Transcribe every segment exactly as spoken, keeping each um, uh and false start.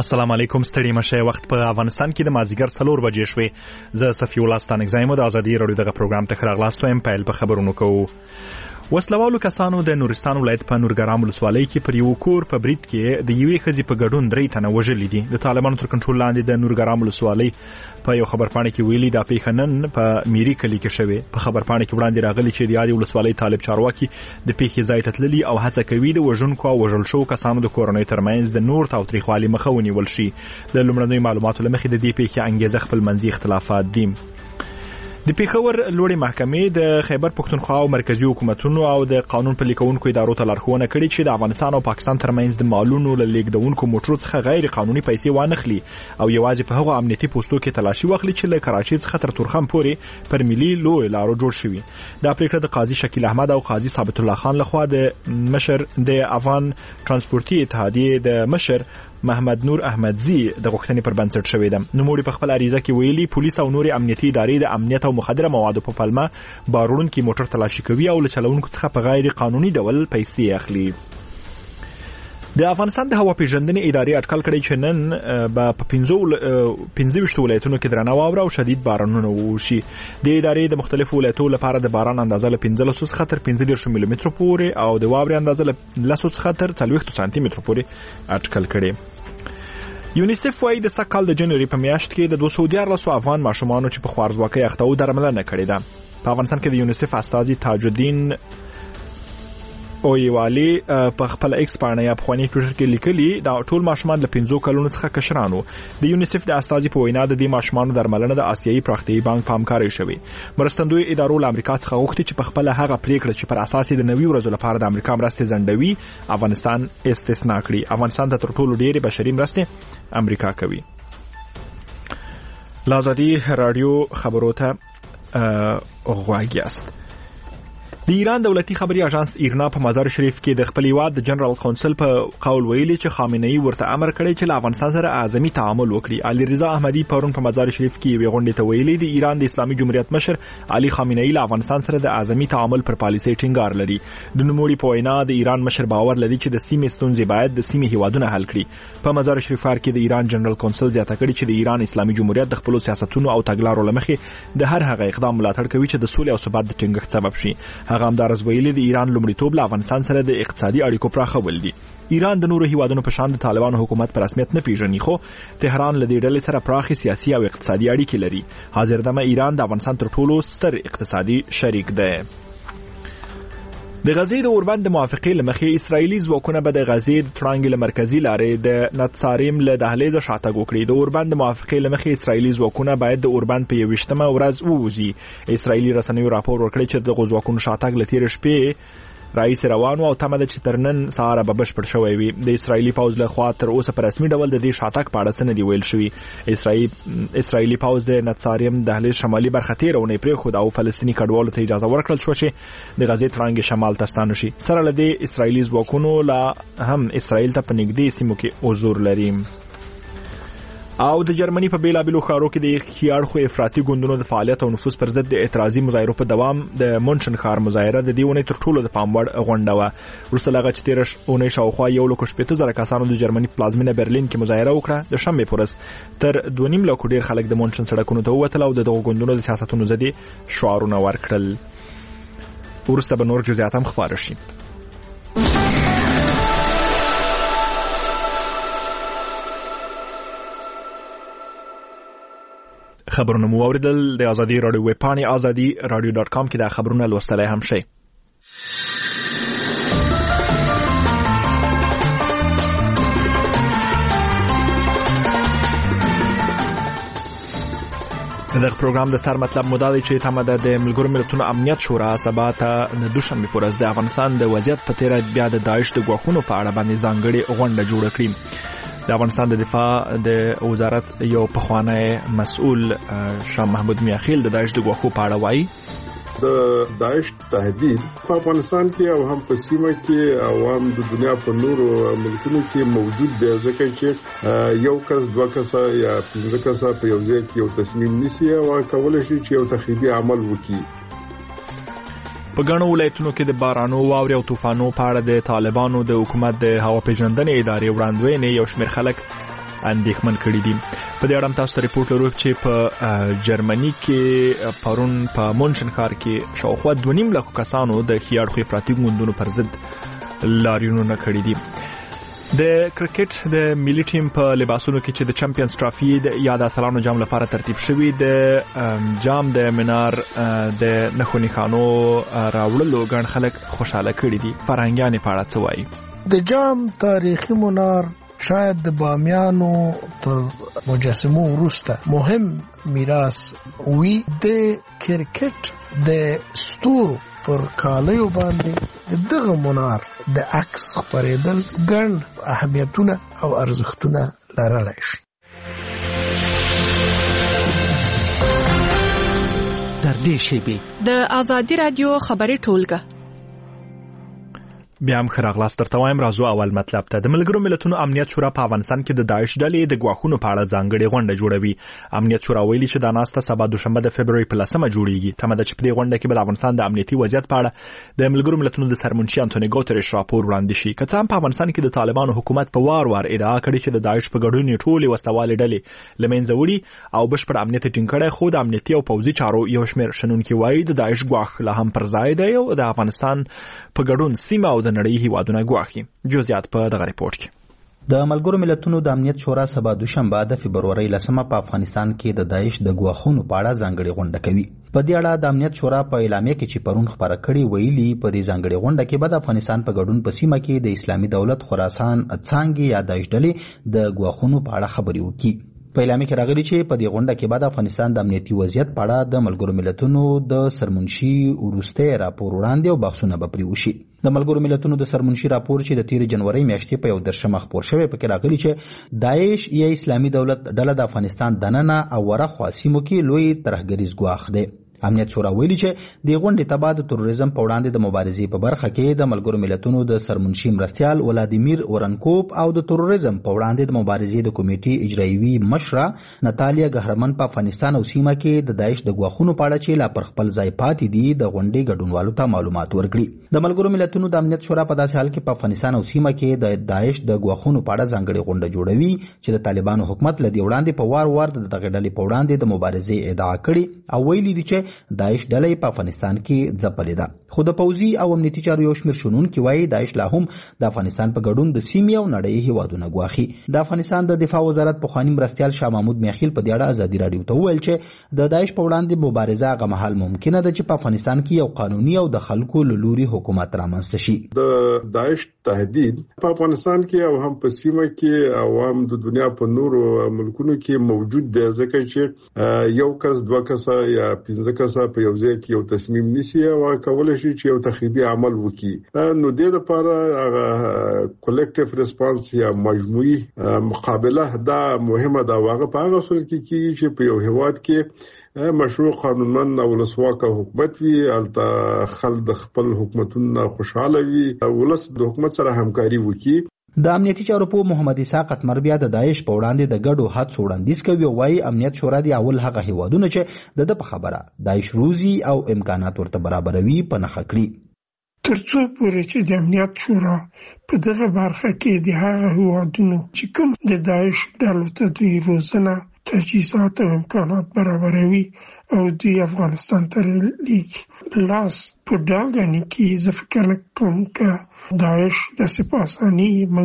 السلام علیکم. ستړي مشه. وخت په افغانستان کې د مازیګر څلور بجې شوې. زه صفی الله ستانګزایم د ازادي رادیو دغه پروګرام ته راغلاست وایم. پیل په خبرونو کوو. وسلوالو کسانو د نورستان ولایت په نورګرام ولسوالۍ کې پر یو کور په برید کې د یوې ښځې په ګډون درې تنه وژلي دي. د طالبانو تر کنټرول لاندې د نورګرام ولسوالۍ په یو خبرپاڼه کې ویلي دا پیښه نن په میری کلی کې شوې. په خبرپاڼه کې وړاندې راغلي چې د یادې ولسوالۍ طالب چارواکي د پیښې ځای ته تللي او هڅه کوي د وژونکو او وژل شوو کسانو د کورنۍ ترمنځ د نور تاوتریخوالي مخه ونیول شي. د لومړنیو معلوماتو له مخې د دې پیښې انګیزه خپلمنځي اختلافات دي. د پیښور لوړې محکمې د خیبر پښتونخوا او مرکزی حکومتونو او د قانون پلي کوونکو ادارو ته لارښوونه کړې چې د افغانستان او پاکستان ترمنځ د مالونو له لیږدونکو موټرو څخه غیر قانوني پیسې وانخلي او یوازې په هغو امنیتي پوسټو کې تلاشي واخلي چې له کراچۍ څخه تر تورخم پورې پر ملي لوی لارو جوړ شوي. دا پریکړه د قاضي شکیل احمد او قاضي ثابت الله خان لخوا د مشر د افغان ترانسپورتي اتحادیې د مشر محمد نور احمدزی د غوښتنې پر بنسټ شوې ده. نوموړي په خپل عریضه کې ویلي پولیس او نورې امنیتي ادارې د امنیت او مخدره موادو په پلمه باروړونکي موټر تلاشي کوي او له چلوونکو څخه په غیر قانوني ډول پیسې اخلي. د افغانستان د هوا پیژندنې ادارې اټکل کړی چې نن به په پنځه ویشت ولایتونو کې درنه واوره او شدید بارانونه وشي. د ادارې د مختلفو ولایتونو لپاره د باران اندازه له پنځلس څخه تر پنځه دېرش ملي مترو پورې او د واورې اندازه له لس څخه تر څلوېښت سانتي مترو پورې اټکل کړي. یونیسف وايي د سږ کال د جنوري په میاشت کې د دوه سوه دیارلس افغان ماشومانو چې په خوارځواکۍ اخته وو درملنه کړې ده. په افغانستان کې د یونیسف استازي تاج الدین اویوالی په خپل ایکس باندې یا پخوانی ټویټر کې لیکلي دا ټول ماشومان له پنځو کلونو څخه کشرانو. د یونیسف د استازي په وینا د دې ماشومانو درملنه د آسیایي پراختیایي بانک په همکارۍ شوې. مرستندوی ادارو له امریکا څخه غوښتي چې په خپل هغه پریکړه چې پر اساس د نوي ورځو لپاره د امریکا مرستې ځنډوي افغانستان استثنا کړي. افغانستان ته تر ټولو ډېرې بشري مرستې امریکا کوي. لازادي رادیو خبرو ته غواړی است. د ایران دولتي خبري اژانس ایرنا په مزار شریف کې د خپل هیواد د جنرال کونسل په قول ویلي چې خامنه‌ای ورته امر کړی چې له افغانستان سره اعظمي تعامل وکړي. علي رضا احمدي پرون په مزار شریف کې یوې غونډې ته ویلي د ایران د اسلامي جمهوریت مشر علي خامنه‌ای له افغانستان سره د اعظمي تعامل پر پالیسۍ ټینګار لري. د نوموړي په وینا د ایران مشر باور لري چې د سیمې ستونزې باید د سیمې هیوادونه حل کړي. په مزار شریف کې د ایران جنرال کونسل زیاته کړي چې د ایران اسلامي جمهوریت د خپل سیاستونو او تګلارو لمخې د هر هغه اقدام ملاتړ کوي چې د سولې او ثبات د ټینګښت سبب شي. هغه همدارس ویلي د ایران لومړیتوب له افغانستان سره د اقتصادي اړیکو پراخول دي. ایران د نورو هیوادونو په شان د طالبانو حکومت پر رسمیت نه پیژني خو تهران له دې ډلې سره پراخي سیاسي او اقتصادي اړیکې لري. حاضر دمه ایران د افغانستان تر ټولو ستر اقتصادي شریک دی. د غزې د اوربند د موافقې لمخې اسرایلی ځواکونه به د غزې د ترانګل مرکزی لارې د نتساریم له دهلیز شاتګ وکړي. د اوربند د موافقې لمخې اسرایلی ځواکونه باید د اوربند په یوویشتمه ورځ ووځي. اسرایلی رسنیو راپور ورکړی چې د ځواکونو شاتګ له تېرې شپې رئیس روانو او تمه ده چې تر نن سهار به بشپړ شوی وي. د اسرایلی پوځ له خوا تر اوسه په رسمي ډول د دې شاتګ په اړه څه نه دي ویل شوي. اسرایل اسرایلی پوځ د نتساریم دهلیز شمالي برخه تېرونې پرېښود او فلسطیني کډوالو ته اجازه ورکړل شوه چې د غزې ترانګې شمال ته ستانه شي. سره له دې اسرایلی ځواکونو لا هم اسرایل ته په نږدې سیمو کې حضور لري. او د جرمني په بیلابیلو ښارو کې د خیاړخو افراطي ګوندونو د فعالیت او نفوذ پر ضد د اعتراضي مظاهرو په دوام د مونشن ښار مظاهره د دې اونۍ تر ټولو د پام وړ غونډه وه. وروسته له هغه چې تېره اونۍ شاوخوا یو لک شپېته زره کسانو د جرمني پلازمینه برلین کې مظاهره وکړه. د شنبې په ورځ تر دوه نیم لکو ډېر خلک د مونشن سړکونو ته ووتل او د دغو ګوندونو د سیاستونو ضدې شعارونه ورکړل. وروسته به نور جزئیات هم خپاره شي. خبرونه مو اوریدل. د ازادي رادیو ویب پاڼې ازادي رادیو ډاټ کام کې دا خبرونه لوستلای هم شئ. دغه پروګرام د سر مطلب مو دا دی چې تمه ده د ملګرو ملتونو امنیت شورا سبا ته د دوشنبې په ورځ د افغانستان د وضعیت په تېره بیا د داعش د ګواښونو په اړه باندې ځانګړې غونډه جوړه کړي. د افغانستان د دفاع د وزارت یو پخوانی مسؤل شاه محمود میاخیل د داعش د ګواښو په اړه وایي د داعش تهدید په افغانستان کې او هم په سیمه کې او هم د دنیا په نورو ملکونو کې موجود دی، ځکه چې یو کس دوه کسه یا پنځه کسه په یو ځای کې یو تصمیم نیسي او کولای شي چې یو تخریبي عمل وکړي. په ګڼو ولایتونو کې د بارانو، واورې او طوفانو په اړه د طالبانو د حکومت د هوا پیژندنې ادارې وړاندوینې یو شمېر خلک اندېښمن کړي دي. په دې اړه تاسو ته ریپورت لرو چې په جرمني کې پرون په مونشن ښار کې شاوخوا دوه نیم لک کسانو د خیاړخو افراطي ګوندونو پر ضد لاریونونه کړي دي. د کرکټ د ملي ټیم په لباسونو کې چې د چمپیونز ټرافي د یاد اتلانو جام لپاره ترتیب شوی د جام د منار د نخونی خانو راوړلو ګڼ خلک خوشاله کړي دي. فرهنګیان په اړه څه وایي؟ د جام تاریخي منار شاید د بامیانو تر مجسمو وروسته مهم میراث وي. د کرکټ د ستورو پر کالیو باندې دغه منار د عکس خپرېدل ګڼ اهمیتونه او ارزښتونه لرلی شي. در دې شیبې د آزادي رادیو خبري ټولګه بیا هم خراغلاس درته وایم. راځو اول مطلب ته. د ملګرو ملتونو امنیت شورا په افغانستان کې د داعش ډلې د ګواښونو په اړه ځانګړې غونډه جوړوي. امنیت شورا ویلي چې دا ناسته سبا دوشنبه د فبرवरी په لسمه جوړیږي. تمه ده چې په دې غونډه کې به د افغانستان د امنیتي وضعیت په اړه د ملګرو ملتونو د سرمنشي انټونی ګوتریش راپور وړاندې شي. که څه هم په افغانستان کې د طالبانو حکومت په وار وار ادعا کړې چې د داعش په ګډون ټولې وسوالې ډلې لمنځه وړي او بشپړ امنیت ټینګ کړي، خو د امنیتي او پوځي چارو یو شمېر شنونکي وایي د داعش ګواښ لا هم پر ځای دی او د افغانستان په ګډون سیمه او د نړۍ هیوادونه ګواښي. جزئیات په دغه ریپورت کې. د ملګرو ملتونو د امنیت شورا سبا دوشنبه د فبرवरी لسمه په افغانستان کې د داعش د ګواښونو په اړه ځانګړې غونډه کوي. په دې اړه د امنیت شورا په اعلامیه کې چې پرون خبره کړې ویلي په دې ځانګړې غونډه کې به د افغانستان په ګډون په سیمه کې د اسلامي دولت خراسان څانګې یا داعش ډلې د ګواښونو په اړه خبرې وکړي. په اعلامیه کې راغلي چې په دې غونډه کې به د افغانستان د امنیتي وضعیت په اړه د ملګرو ملتونو د سرمنشي وروستی راپور وړاندې او بحثونه به پرې وشي. د ملګرو ملتونو د سرمنشي راپور چې د تیر جنوري میاشتې په یو درشمه خپور شوی پکې راغلي چې داعش یا اسلامي دولت ډله د افغانستان دننه او ورخوا سیمو کې لوی ترهګریز ګواښ دی. امنیت شورا ویلي چې د غونډې تبع د تروریزم په وړاندې د مبارزې په برخه کې د ملګرو ملتونو د سرمنشي مرستیال ولادیمیر اورنکوپ او د تروریزم په وړاندې د مبارزې د کمیټې اجرایوي مشره ناتالیا ګهرمن په افغانستان او سیمه کې د داعش د ګواښونو په اړه چې لا پر خپل ځای پاتې دي د غونډې ګډونوالو ته معلومات ورکړي. د ملګرو ملتونو د امنیت شورا په داسې حال کې په افغانستان او سیمه کې د داعش د ګواښونو په اړه ځانګړې غونډه جوړوي چې د طالبانو حکومت له دې وړاندې په وار وار د دغه ډلې په وړاندې د مبارزې ادعا کړې او ویلي دي چې داعش ډله په افغانستان کې ځپلې ده. خو د پوځي او امنیتي چارو یو شمېر شنونکي وایي داعش لا هم د افغانستان په ګډون د سیمې او نړۍ هیوادونه ګواښي. د افغانستان د دفاع وزارت پخواني مرستیال شاه محمود میاخیل په دې اړه ازادي راډیو ته وویل چې د داعش په وړاندې مبارزه هغه مهال ممکنه ده چې په افغانستان کې یو قانوني او د خلکو له لوري حکومت رامنځته شي. د داعش تهدید په افغانستان کې او هم په سیمه کې او هم د دنیا په نورو ملکونو کې موجود دی، ځکه چې یو کس دوه کسه یا پنځه کسه په یو ځای کې یو تصمیم نیسي او کولای شي چې یو تخریبي عمل وکړي. نو د دې لپاره هغه کلیکټیو ریسپانس یا مجموعي مقابله دا مهمه ده. هغه په هغه صورت کې کیږي چې په یو هیواد کې مشروع قانونمند او ولسواکه حکومت وي، البته خلک د خپل حکومتونو خوشاله وي، ولس د حکومت سره همکاري وکړي. د امنیتي چارو په محمد اسحاق قطمر بیا د داعش په وړاندې د ګډو هڅو وړاندیز کوي او وايي امنیت شورا دی اول هغه هیوادونه چې د د په خبره داعش روزي او امکانات ورته برابروي په نخښه کړي. ترڅو پورې چې د امنیت شورا په دغه برخه کې د هغه هیوادونو چې کوم د داعش ډلو ته دوی روزنه تجهیزات او امکانات برابروي او دوی افغانستان ته لیږي لاس په ډاګانې کې زه فکر کوم که داعش د سپاسانی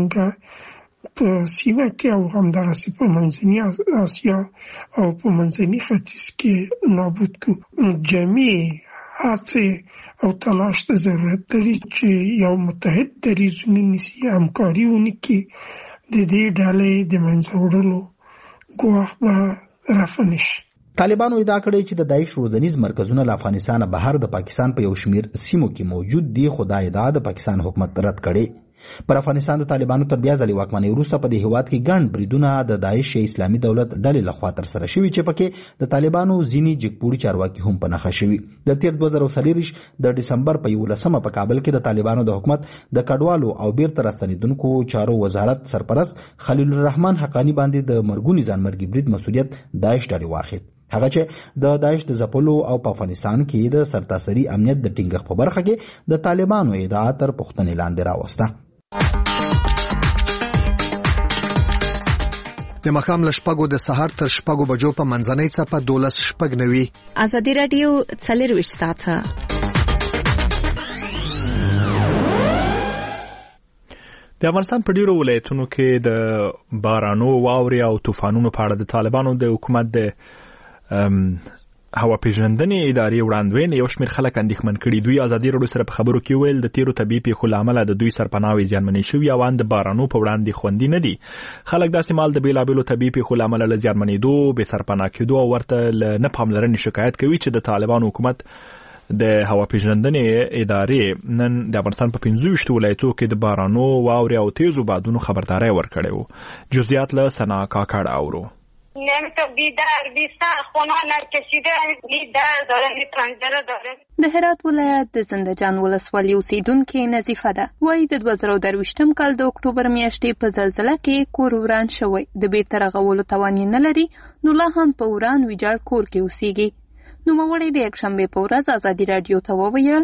منګه په سیمه کې او همدغسې په منځني اسیا او په منځني ختیځ کې نابود کو. جمعي هڅې او تلاش ته ضرورت لري چې یو متحد دریځ ونیسي، همکاري وکړي، د دې ډلې د منځه وړلو ګواښ به رفع نشي. طالبانو ادعا کړې چې د داعش روزنیز مرکزونه له افغانستان بهر د پاکستان په یو شمېر سیمو کې موجود دي، خو دا ادعا د پاکستان حکومت رد کړې. پر افغانستان د طالبانو تر بیا ځلې واکمنۍ وروسته په دې هیواد کې ګڼ بریدونه د داعش اسلامي دولت ډلې لخوا ترسره شوي چې پکې د طالبانو ځینې جګپوړي چارواکي هم په نښه شوي. د تیر دوه زره څلوېښت د ډسمبر په یولسمه په کابل کې د طالبانو د حکومت د کډوالو او بیرته راستنېدونکو چارو وزارت سرپرست خلیل الرحمن حقانی باندې د مرګوني ځانمرګي برید مسؤلیت داعش ډلې واخیست، هغه چې د داعش د ځپلو او په افغانستان کې د سرتاسري امنیت د ټینګښت په برخه کې د طالبانو ادعا تر پوښتنې لاندې راوسته. د مخام لشپګو د سهار تر شپګو بجو په منځنۍ څپه دولس شپږ نوي. ازادي رادیو څلور ساعته. د افغانستان په ډیرو ولایتونو کې د بارانو، واورې او طوفانونو په اړه د طالبانو د حکومت د هوا پیژندنې ادارې وړاندوینې یو شمېر خلک اندېښمن کړي. دوی ازادي راډیو سره په خبرو کې ویل د تیرو طبیعي پیښو له امله د دوی سرپناوې زیانمنې شوي او ان د بارانو په وړاندې خوندي نه دي. خلک داسې مال د بېلابېلو طبیعي پیښو له امله له زیانمنېدو، بې سرپناه کېدو او ورته له نه پاملرنې شکایت کوي چې د طالبانو حکومت د هوا پیژندنې ادارې نن د افغانستان په پنځه ویشت ولایتو کې د بارانو، واورې او تیزو بادونو خبرداري ورکړې وو. جزئیات له سنا کاکړ اورو. نمیتونم بیدار بیستان خونه نرکشیده بیدار داره می پنجره داره. د هرات ولایت د زندهجان ولسوالۍ اوسیدونکې نظیفه ده وایي د دوه زره درویشتم کال د اکتوبر میاشتې په زلزله کې کور وران شوی، د بیرته رغولو توان یې نه لري، نو لا هم په وران ویجاړ کور کې اوسیږي. نوموړی د یکشنبې په ورځ ازادي راډیو ته وویل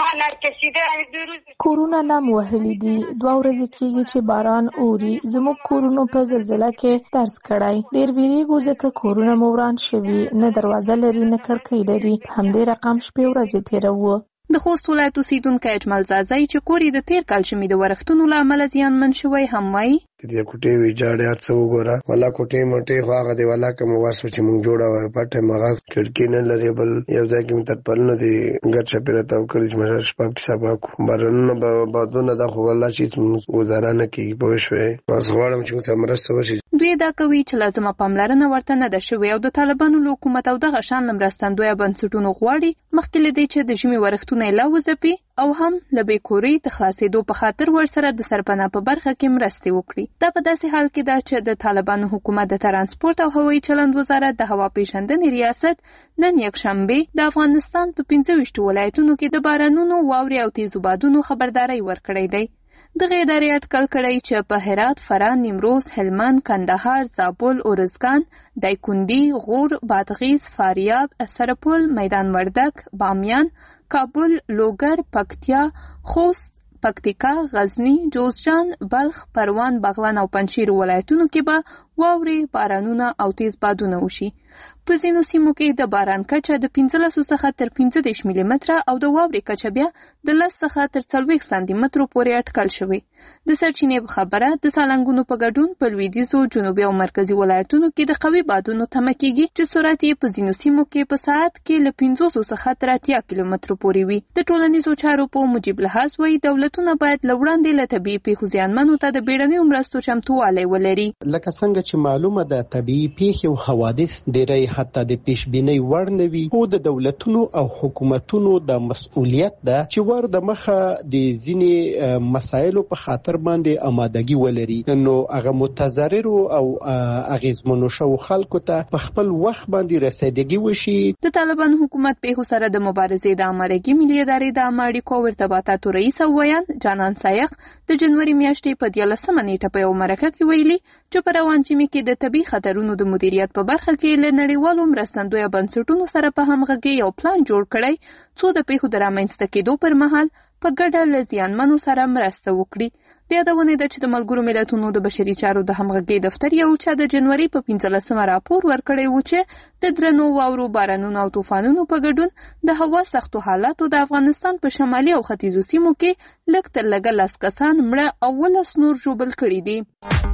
کورونه نم وهلي دي، دوه ورځې کېږي چې باران اوري، زموږ کورونو په زلزله کې درز کړی، ډېر ویریږو ځکه کورونه مو وران شوي، نه دروازه لري نه کړکۍ لري، په همدې رقم شپې ورځې تېروو. د خوست ولایت اوسیدونکی اجمل زازی چې کور یې د تیر کال شمي د ورښتونو له امله زیانمن شوی هم وایي د کوټې ویجاړې هر څه وګوره، ولا کوټې موټې خو هغه دی ولا کوم واسو چې مونږ جوړه وای پټه مغه کړکۍ نه لري، بل یو ځای کې تر پلنه دی ګر چپیره تاو کړی چې مشه شپږ سبا کو بارونه بادونه د خو والله چې گزاره نه کیږي په شوي ماس غواړم چې موږ مرسته وشي. دوی دا کوي چې لازمه پاملرنه ورته نه ده شوې او د طالبانو له حکومت او دغه شان مرستندویه بنسټونو غواړي مخکې له دې چې د ژمي ورښتونه یې لا وځپي او هم له بېکورۍ د خلاصېدو په خاطر ورسره د سرپناه په برخه کې مرستې وکړي. دا په داسې حال کې ده چې د طالبانو حکومت د ترانسپورت او هوایي چلند وزارت د هوا پیژندنې ریاست نن یکشنبې د افغانستان په پنځه ویشتو ولایتونو کې د بارانونو، واورې او تیزو بادونو خبرداری ورکړی دی. دغه ادارې اټکل کړی چې په هرات، فراه، نیمروز، هلمند، کندهار، زابل، ارزګان، دایکنډي، غور، بادغیس، فاریاب، سرپل، میدان وردګ، بامیان، کابل، لوګر، پکتیا، خوست، پکتیکا، غزنی، جوزجان، بلخ، پروان، بغلان او پنجشیر ولایتونو کې به واورې، بارانونه او تیز بادونه وشي. په ځینو سیمو کې د باران کچه د پنځلسو څخه تر پنځه دېرش ملي متره او د واورې کچه بیا د لس څخه تر څلوېښت سانتي مترو پورې اټکل شوې. د سرچینې په خبره د سالنګونو په ګډون په لویدیځو، جنوبي او مرکزي ولایتونو کې د قوي بادونو تمه کېږي چې سرعت یې په ځینو سیمو کې په ساعت کې له پنځوسو څخه تر اتیا کیلومترو پورې وي. د ټولنیزو چارو په مجیب لحاظ وایي دولتونه باید له وړاندې له طبیعي پیښو زیانمنو ته د بیړنیو مرستو چمتووالی ولري. لکه څنګه چې معلومه ده طبیعي پیښې او حوادث ډېری حتی د پیشبینۍ وړ نه وي، خو د دولتونو او حکومتونو د مسؤلیت ده چې ور د مخه د ځینې مسایلو په خاطر باندې آمادګي ولري، نو هغه متضررو او اغیزمنو شو خلکو ته په خپل وخت باندې رسیدګي وشي. د طالبان حکومت پیښو سره د مبارزې د امریکای ملي ادارې د اړیکو او ارتباطاتو رئیس او ویان جانان سایق د جنوري میاشتې په دیارلسمه نیټه په یو مرکه کې ویلي چې په روان ژمي کې د طبي خطرونو د مدیریت په برخه کې له نړیوالو مرستندویه بنسټونو سره په همغږۍ یو پلان جوړ کړی څو د پیښو د رامنځته کېدو پر مهال په ګډه له زیانمنو سره مرسته وکړي. د یادونې ده چې د ملګرو ملتونو د بشري چارو د همغږۍ دفتر یو چا د جنوري په پنځلسمه راپور ورکړی و چې د درنو واورو، بارانونو او طوفانونو په ګډون د هوا سختو حالاتو د افغانستان په شمالي او ختیځو سیمو کې لږ تر لږه لس کسان مړه او ولس نور ژوبل کړي دي.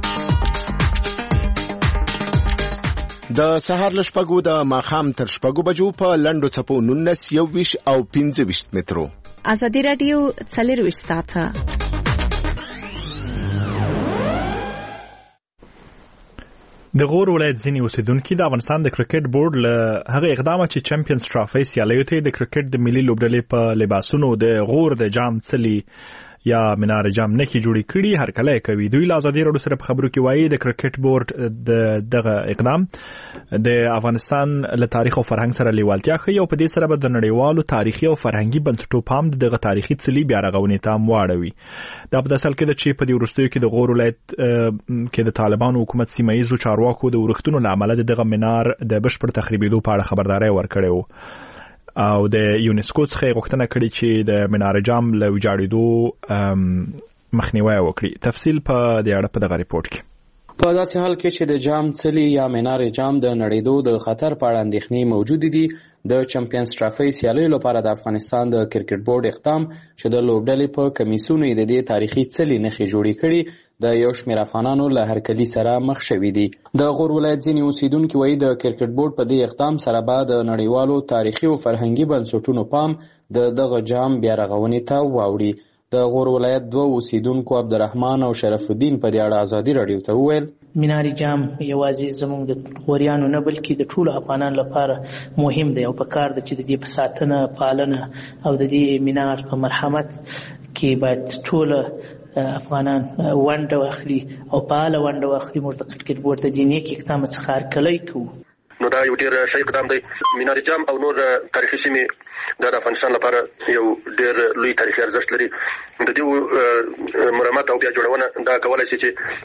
د سهار له شپږو د ماښام تر شپږو بجو په لنډو څپو نولس، یو ویشت او پنځه ویشت مترو. ازادي راډیو څلور ساعته. د غور ولایت ځینې اوسیدونکي د افغانستان د کرکټ بورډ له هغه اقدامه چې چمپیونز ټرافي سیالیو ته د کرکټ د ملي لوبډلې په لباسونو د غور د جام څلي یا منار جام نخي جوړی کړي هر کله کوي. دوی له ازادي راډیو سره په خبرو کې وایي د کرکټ بورډ د دغه اقدام د افغانستان له تاریخ او فرهنګ سره لیوالتیا ښیي او په دې سره به د نړیوالو تاریخي او فرهنګي بنسټونو پام دغه تاریخي څلي بیا رغونې ته واړوي. دا په داسې حال کې ده چې په دې وروستیو کې د غور ولایت کې د طالبانو حکومت سیمه ییزو چارواکو د ورښتونو له امله دغه منار د بشپړ تخریبېدو په اړه خبرداری ورکړی و او د یونسکو څخه غوښتنه کړې چې د منار جام له ویجاړېدو مخنیوی وکړي. تفصیل په دې اړه په دغه ریپورت کې. په داسې حال کې چې د جام څلی یا مینار جام د نړیدو د خطر په اړه اندېښنې موجودې دي، د چمپیونز ټرافي سیالیو لپاره د افغانستان د کرکټ بورډ اقدام چې د لوبډلې په کمیسیونو یې د دې تاریخي څلي نښې جوړې کړي د یو شمېر افغانانو له هرکلي سره مخ شوي دي. د غور ولایت ځینې اوسیدونکي وایي د کرکټ بورډ په دې اقدام سره به د نړیوالو تاریخي او فرهنګي بنسټونو پام د دغه جام بیا رغونې ته واوړي. د غور ولایت دوه اوسیدونکو عبدالرحمن او شرف الدین په دې اړه ازادي راډیو ته وویل مینار جام یوازې زموږ د غوریانو نه بلکې د ټولو افغانانو لپاره مهم دی او په کار ده چې د دې په ساتنه، پالنه او د دې مینار په مرحمت کې باید ټول افغانان ونډه واخلي او فعاله ونډه واخلي. موږ د کرکټ بورډ د دې نیک اقدام څخه هرکلی کوو. نو دا یو ډیر ښه اقدام دی. مینار جام او نور تاریخي سیمې د افغانستان لپاره یو ډیر لوی تاریخي ارزښت لري. د دې مرمت او بیا جوړونه دا کولای شي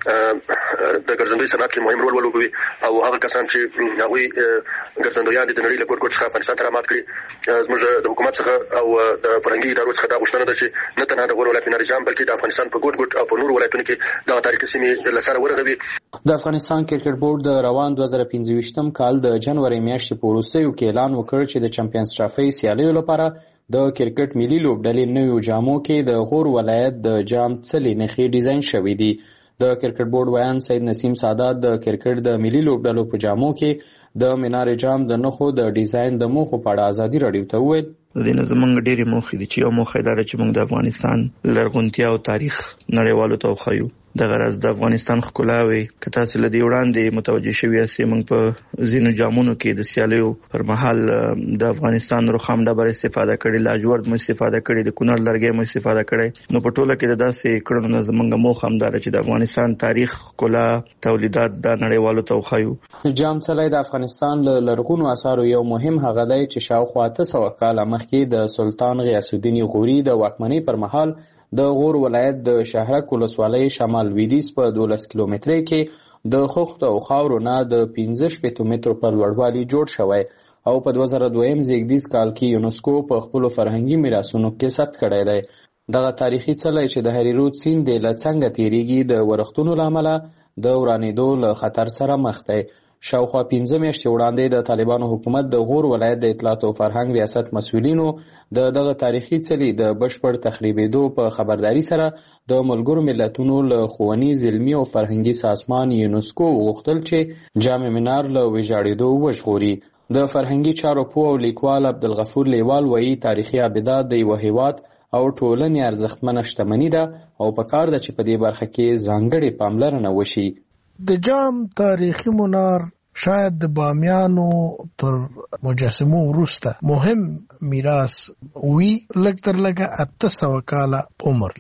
چې د ګرځندوی صنعت کې مهم رول ولوبوي او هغه کسان چې هغوی ګرځندویان دي د نړۍ له ګوټ ګوټ څخه افغانستان ته رامات کړي، زموږ د حکومت څخه او د فرهنګي ادارو څخه دا غوښتنه ده چې نه تنها د غور ولایت مینار جام بلکې د افغانستان په ګوټ ګوټ او په نورو ولایتونو کې دغه تاریخي سیمې له سره ورغوي. د افغانستان کرکټ بورډ د روان دوه زره پنځه ویشتم کال د جنوري میاشتې په وروستیو کې اعلان وکړ چې د چمپیونز ټرافي سیالیو لپاره د کرکټ ملي لوبډلې نویو جامو کې د غور ولایت د جام څلي نښې ډیزاین شوي دي. د کرکټ بورډ ویان سید نسیم سادات د کرکټ د ملي لوبډلو په جامو کې د مینار جام د نښو د ډیزاین د موخو په اړه ازادي راډیو ته وویل د دې نه زموږ ډېرې موخې دي چې یو موخه دا ده چې موږ د افغانستان لرغونتیا او تاریخ نړیوالو ته وښیو. دغه راز د افغانستان ښکلاوي که تاسو له دې وړاندې متوجه شوي یاستئ، موږ په ځینو جامونو کې د سیالیو پر مهال د افغانستان رخام ډبر استفاده کړي، لاجورد مو استفاده کړي، د کونړ لرګی مو استفاده کړي. نو په ټوله کې د داسې کړنو نه زموږ موخه همدا ده چې د افغانستان تاریخ، ښکلا، تولیدات د نړیوالو ته وښیو. جام څلی د افغانستان له لرغونو اثارو یو مهم هغه دی چې شاوخوا اته سوه کاله مخکې د سلطان غیاث الدین غوري د واکمنۍ پر مهال د غور ولایت د شهرک ولسوالۍ شمال لویدیځ په دولس کیلومترۍ کې د خښتو او خاورو نه د پنځه شپېتو مترو په لوړوالي جوړ شوی او په دوه زره دویم زیږدیز کال کې یونسکو په خپلو فرهنګي میراثونو کې ثبت کړی دی. دغه تاریخي څلی چې د هریرود سیند د له څنګه تیریږي د ورښتونو له امله د ورانېدو له خطر سره مخ دی. شاوخوا پنځه میاشتې وړاندې د طالبانو حکومت د غور ولایت د اطلاعات او فرهنګ ریاست مسؤلینو د دغه تاریخي څلي د بشپړ تخریبېدو په خبرداري سره د ملګرو ملتونو له ښوونیز، علمي او فرهنګي سازمان یونسکو وغوښتل چې جام مینار له ویجاړېدو وژغوري. د فرهنګي چارو پوه او لیکوال عبدالغفور لیوال وایي تاریخي ابدات د یوه هیواد او ټولنې ارزښتمنه شتمني ده او پکار ده چې په دې برخه کې ځانګړې پاملرنه وشي. د جام تاریخي منار شاید د بامیانو تر مجسمو وروسته مهم میراث وی، لږ تر لږه اته سوه کاله عمر.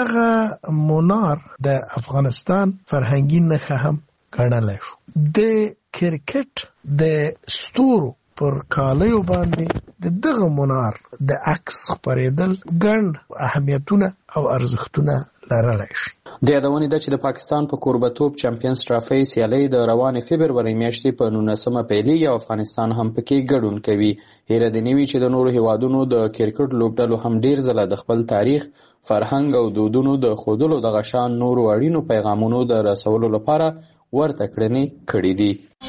دغه منار د افغانستان فرهنګي نښه هم ګڼلی شو. د کرکټ د ستورو پر کالیو باندې د دغه منار د عکس خپرېدل ګڼ اهمیتونه او ارزښتونه لرلی شي. د یادونې ده چې د پاکستان په کوربتوب چمپیونز ټرافي سیالۍ د روانې فبرورۍ میاشتې په نولسمه پیلېږي او افغانستان هم پکې ګډون کوي. هیره دې نه وي چې د نورو هیوادونو د کرکټ لوبډلو هم ډېر ځله د خپل تاریخ، فرهنګ او دودونو د ښودلو دغه شان نورو اړینو پیغامونو د رسولو لپاره ورته کړنې کړې دي.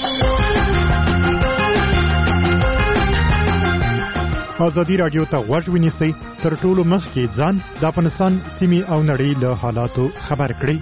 ازادي راډیو ته غوږ ونیسئ، تر ټولو مخکې ځان د افغانستان سیمې او نړۍ له حالاتو خبر کړئ.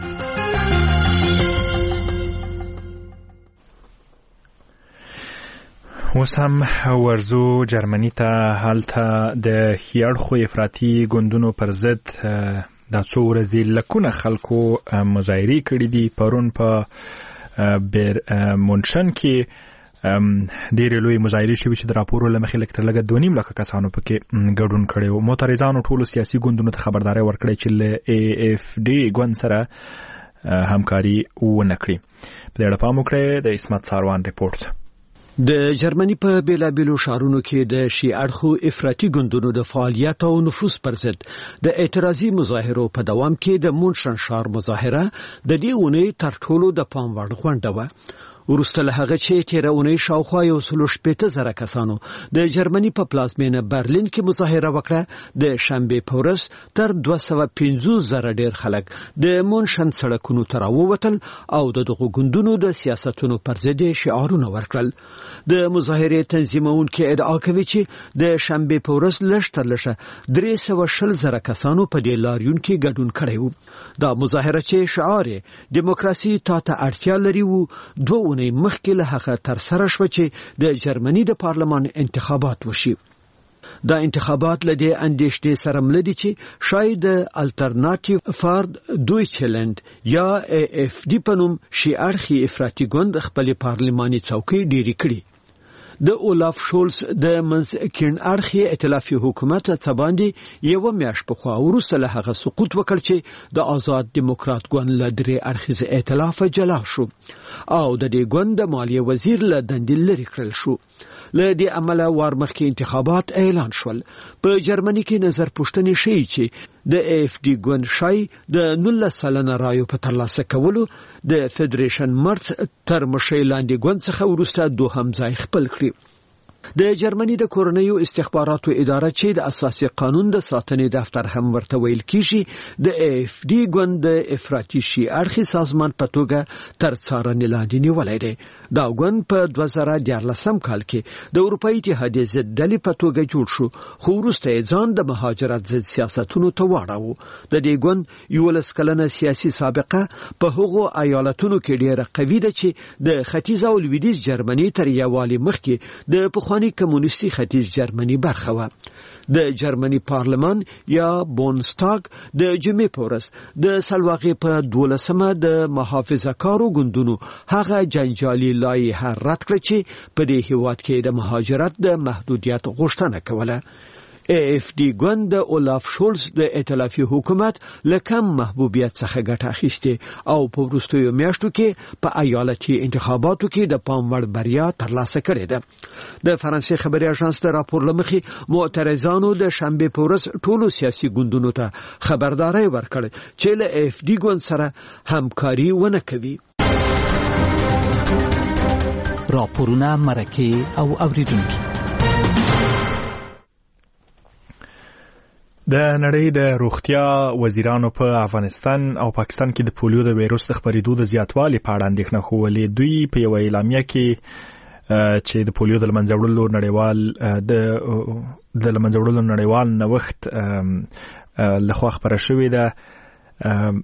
اوس هم ورزو جرمني ته. هلته د ښي اړخو افراطي ګوندونو پر ضد دا څو ورځې لکونه خلکو مظاهرې کړي دي. پرون په مونشن کې ډېرې لوی مظاهرې شوي چې د راپورو له مخې لږ تر لږه دوه نیم لکه کسانو پکې ګډون کړی و. معترضانو ټولو سیاسي ګوندونو ته خبرداری ورکړی چې له ای اف ډي ګوند سره همکاري ونه کړي. په دې اړه پام وکړئ. د عصمت ساروان ریپورت. د جرمني په بیلابیلو ښارونو کې د شي اړخو افراطي ګوندونو د فعالیت او نفوذ پر ضد د اعتراضي مظاهرو په دوام کې د مونشن ښار مظاهره د دې اونۍ تر ټولو د پام وړ غونډه وه. وروسته له هغه چې تیرونی شاوخوا یو سلو شپېته زره کسانو د جرمني په پلازمینه برلین کې مظاهره وکړه د شنبه په ورځ تر دوه سوه پنځوس زره ډیر خلک د مونشن سړکونو ته راووتل او د دغو ګوندونو د سیاستونو پر ضد شعارونه ورکړل. د مظاهرې تنظیمونکو ادعا کوي چې د شنبه په ورځ لږ تر لږه درې سوه شل زره کسانو په دې لاریون کې ګډون کړی و. دا مظاهره چې شعار دیموکراسي تا ته اړتیا لري و دوه اونۍ مخکې له هغه ترسره شوه چې د جرمني د پارلمان انتخابات وشي. دا انتخابات له دې اندېښنې سره مل دي چې شاید د الټرناتیو فار دویچلند یا ای اف ډي په نوم شي اړخي افراطي ګوند خپل پارلماني څوکۍ ډېرې کړي. د اولاف شولز د منځ کین اړخي ائتلافي حکومت څخه باندې یو میاشت په خوا وروسته له هغه سقوط وکړ چې د آزاد دیموکرات ګوند له درې اړخیز ائتلاف جلا شو او د دې ګوند د مالیه وزیر له دندې لرې کړل شو. له دې عمله ورمخکې انتخابات اعلان شول. په جرمني کې نظر پوښتنې شي چې د اف ډي ګوند شای د نولس سلنه رایو په ترلاسه کولو د فدریشن مرز تر مشرۍ لاندې ګوند څخه وروسته دوهم ځای خپل کړی. د جرمني د کورنیو استخباراتو اداره چې د اساسي قانون د ساتنې دفتر هم ورته ویل کیږي د اف ډي ګوند د افراطي شي اړخي سازمان په توګه تر څارنې لاندې نیولای دی. دا ګوند په دوه زره دیارلسم کال کې د اروپایي اتحادیې ضد ډلې په توګه جوړ شو خو وروسته یې ځان د مهاجرت ضد سیاستونو ته واړاوه. د دې ګوند یولس کلنه سیاسي سابقه په هغو ایالتونو کې ډیره قوي ده چې د ختیځ او لویدیځ جرمني تر یووالي مخکې د پخواني کمونیستي ختیځ جرمني برخه و. د جرمني پارلمان یا بونستاګ د جمعې په ورځ د سلواغې په دولسمه د محافظه کارو ګوندونو هغه جنجالي لایحه رد کړه چې په دې هیواد کې د مهاجرت د محدودیت غوښتنه کوله. ای اف ډي ګوند د اولاف شولز د ائتلافي حکومت له کم محبوبیت څخه ګټه اخیسته او په وروستیو میاشتو کې په ایالتي انتخاباتو کې د پام وړ بریا ترلاسه کړې ده. د فرانسې خبري اژانس د راپور لمخې معترضانو د شنبه په ورځ ټولو سیاسي ګوندونو ته خبرداري ورکړه چې له ای اف ډي ګوند سره همکاري ونه کوي. راپورونه مرکه او اوریدونکو د نړۍ د روغتیا وزیرانو په افغانستان او پاکستان کې د پولیو د وایروس د خپرېدو د زیاتوالي په اړه اندېښنه ښودلې. دوی په یو اعلامیه کې چې د پولیو د لمنځه وړلو نړیوال د د لمنځه وړلو نړیوال نوښت لخوا خبره شوې ده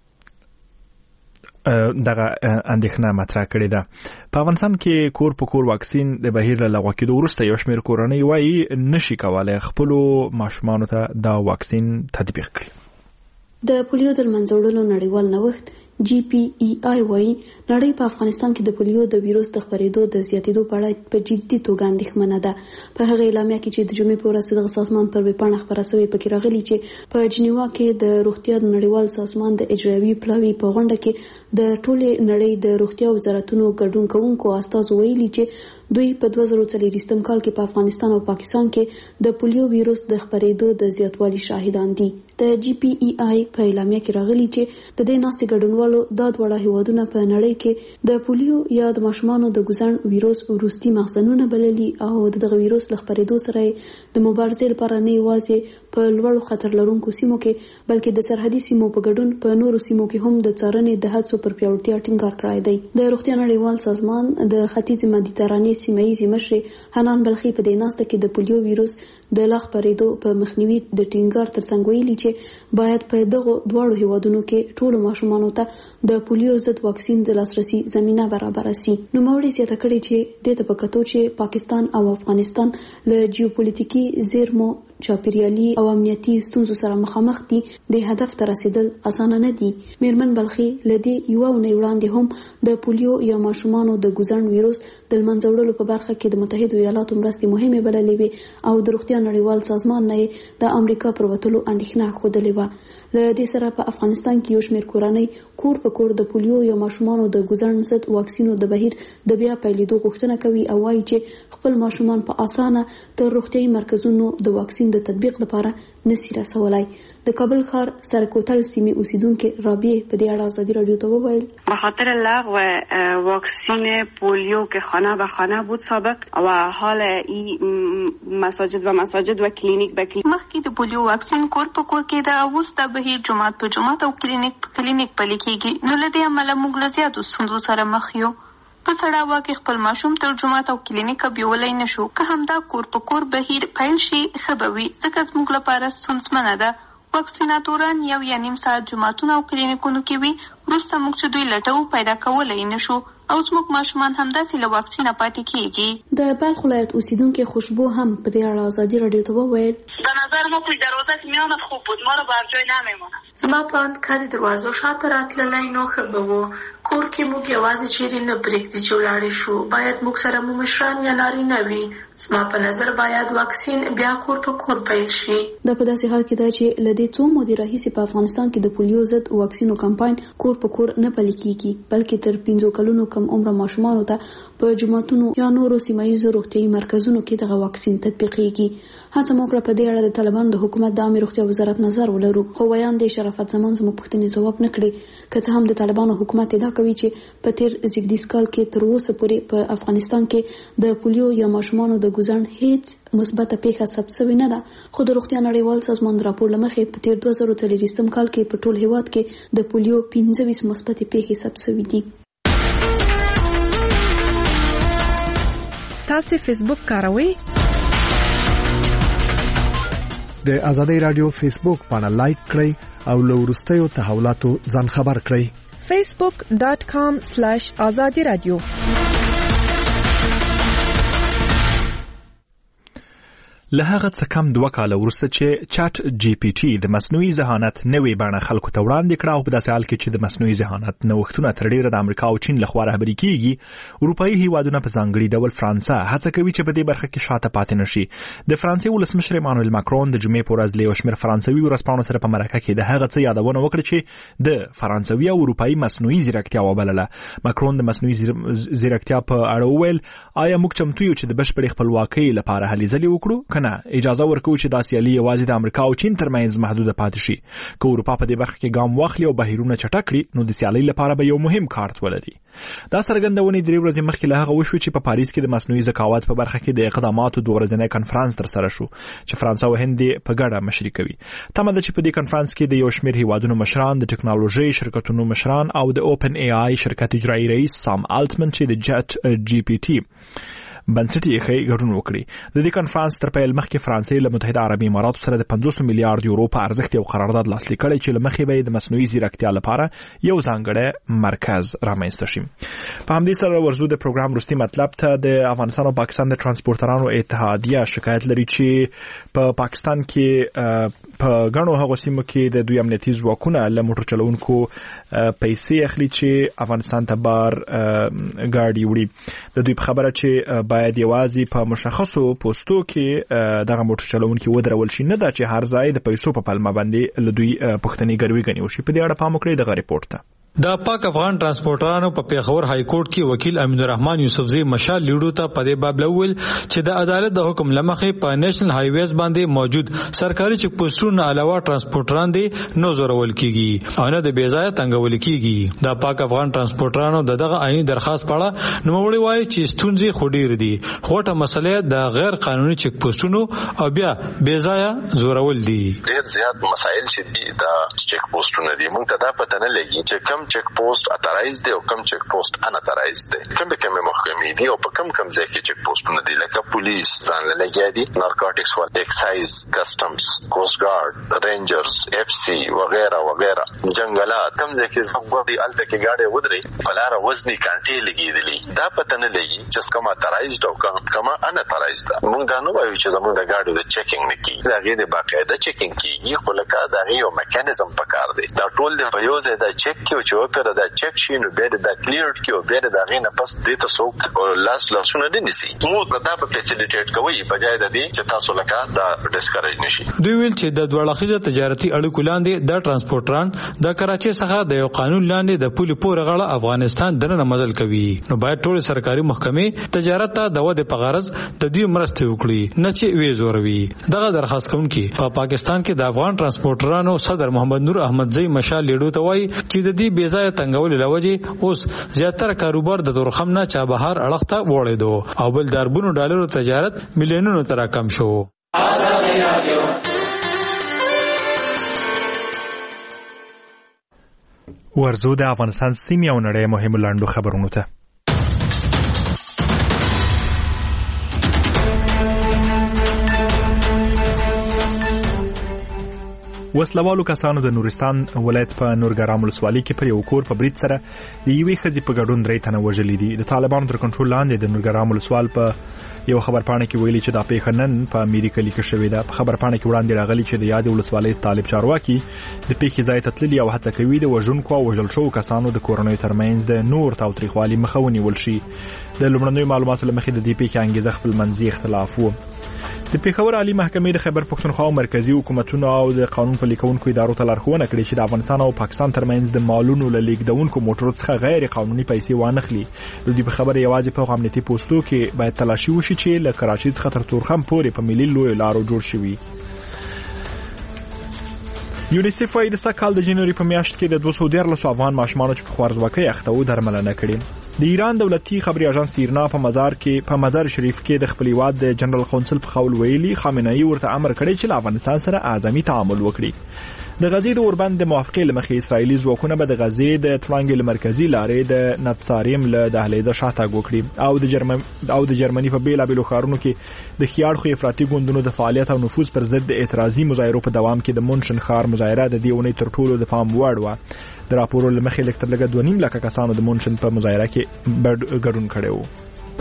دغه اندېښنه مطرح کړې ده. په افغانستان کې کور په کور واکسین د بهیر له لغوه کېدو وروسته یو شمېر کورنۍ وایي نشي کولای خپلو ماشومانو ته دا واکسین تطبیق کړي. د پولیو د لمنځه وړلو نړیوال نوښت جی پی ای آی وايي نړۍ په افغانستان کې د پولیو د وایروس د خپرېدو د زیاتېدو په اړه په جدي توګه اندېښمنه ده. په هغه اعلامیه کې چې د جمعې په ورځ دغه سازمان پر ویبپاڼه خپره شوې پکې راغلي چې په جنیوا کې د روغتیا د نړیوال سازمان د اجرایوي پلاوي په غونډه کې د ټولې نړۍ د روغتیا وزارتونو ګډون کوونکو استازو ویلي چې دوی په دوه زره څلوېښتم کال کې په افغانستان او پاکستان کې د پولیو وایروس د خپرېدو د زیاتوالي شاهدان دي. د جی پی ای آی په اعلامیه کې راغلي چې د دې ناستې ګډونوالو دا دواړه هیوادونه په نړۍ کې د پولیو یا د ماشومانو د ګوزڼ وایروس وروستي مخزنونه بللي او دغه وایروس له خپرېدو سره د مبارزې لپاره نه یوازې په لوړو خطر لرونکو سیمو کې بلکې د سرحدي سیمو په ګډون په نورو سیمو کې هم د څارنې د هڅو پر پیاوړتیا ټینګار کړی دی. د روغتیا نړیوال سازمان د ختیځ مدیترانې سیمه ییزې مشرې حنان بلخي په دې ناسته کې د پولیو وایروس د لا خپرېدو په مخنیوي د ټینګار ترڅنګ ویلي چې باید په دغه دواړو هیوادونو کې ټولو ماشومانو ته د پولیو ضد واکسین د لاسرسي زمينه برابر شي. نو موري زیاته کړي چې د ته پکاتو چې پاکستان او افغانستان له جیوپولیټیکي زیرمو چاپیریالي او امنیتي ستونزو سره مخامخ دي. د هدف ته رسیدل اسانه نه دي. میرمن بلخي لدی یو نه وړاندې هم د پولیو یا ماشومانو د ګوزڼ وایروس د منځه وړلو په برخه کې د متحده ایالاتو مرستې مهمه بللې وي او د روغتیا نړیوال سازمان نه د امریکا پر وټلو اندېښنه خوده و. له دې سره په افغانستان کې یو شمېر کورنۍ کور په کور د پولیو یا ماشومانو د ګوزڼ ضد واکسینو د بهیر د بیا پیلېدو غوښتنه کوي او وايي چې خپل ماشومان په اسانه تر روغتیايي مرکزونو د واکسین واکسین د تطبیق لپاره نسی رسولای. د کابل ښار سرکوتل سیمې اوسیدونکو رابعه په دې اړه ازادي رادیو ته وویل به خاطر لغو واکسین پولیو که خانه به خانه بود سابق و حال این مساجد و مساجد و کلینیک به کلینیک مخکې د پولیو واکسین کور په کور کې د اوس د بهیر جماعت په جماعت او کلینیک په کلینیک پلي کېږي. نو له دې امله موږ له زیاتو ستونزو سره مخ یو. په سړه هوا کې خپل ماشوم تر جماعت او کلینیک بیولای نشو. که همدا کور په کور بهیر پیل شي ښه به وي ځکه زموږ لپاره ستونزمنه ده. واکسیناتوران یو یا نیم ساعت جماعتونه او کلینیکونو کې وي وروسته موږ چې دوی لټو پیدا کولی نشو او زموږ ماشومان همداسې له واکسینه پاتې کېږي. د بلخ ولایت اوسیدونکو خوشبو هم په دې اړه ازادي رادیو ته وویل به نظر ما پشت دروازه میامد خوب بود ما رو بر جای نمیمونه. زما پلاند کاری دروازو شاته راتللی نو ښه به و. کور کې موږ یوازې چیرې نه پرېږدي چې ولاړې شو. باید موږ سره مو مشران یا نارینه وي. زما په نظر باید واکسین بیا کور په کور پیل شي. دا په داسې حال کې ده چې له دې څو مودې راهیسې په افغانستان کې د پولیو ضد واکسینو کمپاین کور په کور نه پلي کېږي بلکې تر پنځو کلونو کم عمره ماشومانو ته په جوماتونو یا نورو سیمه ییزو روغتیایي مرکزونو کې دغه واکسین تطبیقېږي. هڅه مو وکړه په دې اړه د طالبانو د حکومت د عامه روغتیا وزارت نظر ولرو خو ویان د شرافت زمان زموږ پوښتنې ځواب نه کړې. که څه هم د طالبانو حکومت ادعا کوي چې په تیر زیږدیز کال کې تر اوسه پورې په افغانستان کې د پولیو یا ماشومانو د ګوزڼ هیڅ مثبته پیښه ثبت شوې نه ده. خو د روغتیا نړیوال سازمان د راپور له مخې په تیر دوه زره څلوېښتم کال کې په ټول هیواد کې د پولیو پنځه ویشت مثبتې پیښې ثبت شوې دي. تاسو فیسبوک کاروئ؟ د ازادي رادیو فیسبوک باندې لایک کړئ او له وروستیو تحولاتو ځان خبر کړئ. facebook dot com slash azadi radio. له هغه څه کم دوه کاله وروسته چې چات جی پی ټي د مصنوعي ذهانت نوې بڼه خلکو ته وړاندې کړه او په داسې حال کې چې د مصنوعي ذهانت نوښتونه تر ډیره د امریکا او چین لخوا رهبري کیږي اروپאי هیوادونه په ځانګړي ډول فرانسه هڅه کوي چې په دې برخه کې شاته پاتې نشي. د فرانسې ولسمشر ایمانوئل ماکرون د جمعې په ورځ له یو شمېر فرانسوي ورځپاڼو سره په مرکه کې د هغه څه یادونه وکړه چې د فرانسوي او اروپאי مصنوعي ځیرکتیا وبلله. ماکرون د مصنوعي ځیرکتیا په اړه وویل آیا موږ چمتو یو چې د بشپړې خپلواکۍ لپاره هلې ځلې وکړو کنه اجازه ورکوي چې دا سیالي یوازې د امریکا او چین ترمنځ محدوده پاتې شي. که اروپا په دې برخه کې ګام واخلي او بهیرونه چټک کړي نو د سیالي لپاره به یو مهم کارت ولري. دا څرګندونې درې ورځې مخکې له هغه وشو چې په پاریس کې د مصنوعي ذکاوت په برخه کې د اقداماتو دوه ورځنی کنفرانس ترسره شو چې فرانسه او هند په ګډه مشري کوي. تمه ده چې په دې کنفرانس کې د یو شمېر هیوادونو مشران، د ټکنالوژي شرکتونو مشران او د اوپن ای آی شرکت اجرایي رئیس سام الټمن چې د چات جی پی ټي بنسټي یې ګډون وکړي. د دې کنفرانس تر پیل مخکې فرانسې له متحده عربي اماراتو سره د پنځوس میلیارډ یورو په ارزښت یو قرارداد لاسلیک کړی چې له مخې به د مصنوعي ځیرکتیا لپاره یو ځانګړی مرکز رامنځته شي. په همدې سره ورزو د پروګرام وروستي مطلب ته د افغانستان او پاکستان د ترانسپورټرانو اتحادیه شکایت لري چې په پا پاکستان کې په غنو هغه سیمو کې د دوی امنیتي ځواکونه له موټر چلوونکو پیسې اخلي چې افغانستان ته بار ګاډي وړي. د دوی په خبره چې باید یوازې په مشخصو پوسټو کې دغه موټر چلوونکي ودرول شي، نه دا چې هر ځای د پیسو په پلمه باندې له دوی پښتني ګروي غني وشي. په دې اړه پام وکړئ دغه ریپورت ته. د پاک افغان ترانسپورټرانو په پیښور های کورټ کې وکیل امین الرحمن یوسفزی مشال لیډو ته په دې باب لول چې د عدالت د حکم لمخې په نېشنل های ویز باندې موجود سرکاري چک پوسټونو علاوه ترانسپورټران دي نو زورول کیږي او نه د بیځایه تنګول کیږي. د پاک افغان ترانسپورټرانو دغه عیني درخواست پاړه نوموړي وایي چې ستونزې خډیر دي. خوټه مسله د غیر قانوني چک پوسټونو او بیا بیځایه زورول دي. ډیر زیات مسایل چې دي د چک پوسټونو دي موږ ته دا پته نه لګي چې کم چک پوسټ اترایز دی او کم چک پوسټ ان اترایز دی، کوم کوم محکمې دي او په کم کم ځای کې چک پوسټونه دي لکه پولیس ځان له لګیا دي، نارکوټکس ول ایکسایز، کسٹمز، کوست ګارد، رینجرز، اف سی وغیرہ وغیرہ، جنگلات، کم ځای کې زغوري الته کې گاډي ودرې بلار وزنی کانټي لګیدلی. دا پته نه لګي چې کومه اترایز او کومه ان اترایز ده. موږ دا نو وایو چې زموږ د گاډو د چیکینګ نه کیږي، دا غي د باقاعده چیکینګ کیږي، خو لکه دا یو میکانیزم پکار دی. دا ټول د یو ځای د چیک کې چې وکړه دا چک شي نو بیا دا کلیئر کی او بیا دا غینه پس دې ته څوک لاس لاسونه نه نیسي مو دا په فیسیلیټیټ کوي بجای د دې چې تاسو لکه دا ډیسکریج نشي. دوی ویل چې د دوړاخیزه تجارتي اړیکو لاندې د ترانسپورټران د کراچي څخه د یو قانون لاندې د پولي پور غاړه افغانستان دنه مزل کوي نو باید ټول سرکاري محکمې تجارت ته د ودې په غرض د دوی مرسته وکړي نه چې وی زوروي. دغه درخواست کوونکي په پا پاکستان کې د افغان ترانسپورټرانو صدر محمد نور احمدزی مشال لیډو ته وایي چې د دې بې ځایه تنګول لوجه اوس زیاتره کاروبار د تورخم نه چابهار اړخ ته وړېدو او بل دربونو ډالرو تجارت میلیونونو ته راکم شو. ورزو د افغانستان سیمې او نړۍ مهمو لاندو خبرونو ته. وسلوالو کسانو د نورستان ولایت په نورګرام ولسوالۍ کې پر یو کور په برید سره د یوې ښځې په ګډون درې تنه وژلي دي. د طالبانو تر کنټرول لاندې د نورګرام ولسوال په یو خبرپاڼه کې ویلي چې دا پیښه نن په میری کلی کې شوې ده. په خبرپاڼه کې وړاندې راغلي چې د یاد ولسوالۍ طالب چارواکي د پیښې ځای ته تللي او هڅه کوي د وژونکو او وژل شوو کسانو د کورنیو ترمنځ د نور تاوتریخوالي مخه ونیول شي. د لومړنیو معلوماتو له مخې د دې پیښې انګیزه خپلمنځي اختلاف و. د پیښور عالی محکمې د خیبر پښتونخوا او مرکزی حکومتونو او د قانون پلي کوونکو ادارو ته لارښوونه کړې چې د افغانستان او پاکستان ترمنځ د مالونو له لیږدونکو موټرو څخه غیر قانوني پیسې وانخلي. د دې په خبره یوازې په امنیتي پوسټو کې باید تلاشي وشي چې له کراچۍ څخه تر تورخم پورې په ملي لوی لارو جوړ شوي. یونیسف وايي د سکهال د جنوري په میاشت کې د دوه سوه دیارلس افغان ماشومانو چې په خوارځواکۍ اخته وو درملنه کړې. د ایران دولتي خبري اژانس ایرنا په مزار کې په مزار شریف کې د خپل هیواد د جنرال کونسل په قول ویلي خامنه ای ورته امر کړی چې له افغانستان سره اعظمي تعامل وکړي. د غزې د اوربند د موافقې لمخې اسرایلی ځواکونه به د غزې د ترانګل مرکزی لارې د نتساریم له دهلیزه شاته وکړي او د جرمن او د جرمني په بیلابیلو ښارونو کې د خیاړ خو افراطي ګوندونو د فعالیت او نفوذ پر ضد د اعتراضي مظاهرو په دوام کې د مونشن ښار مظاهره د دې ونې تر ټولو د پام وړ و. د راپورو لمخې لکتر لګه دوه نیم لکه کسانو د مونشن په مظاهره کې ګډون کړی و.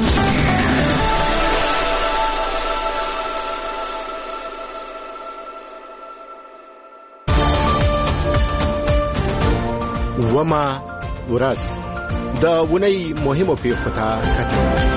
وما ورځ د ونې مهمو پیښو ته کتل.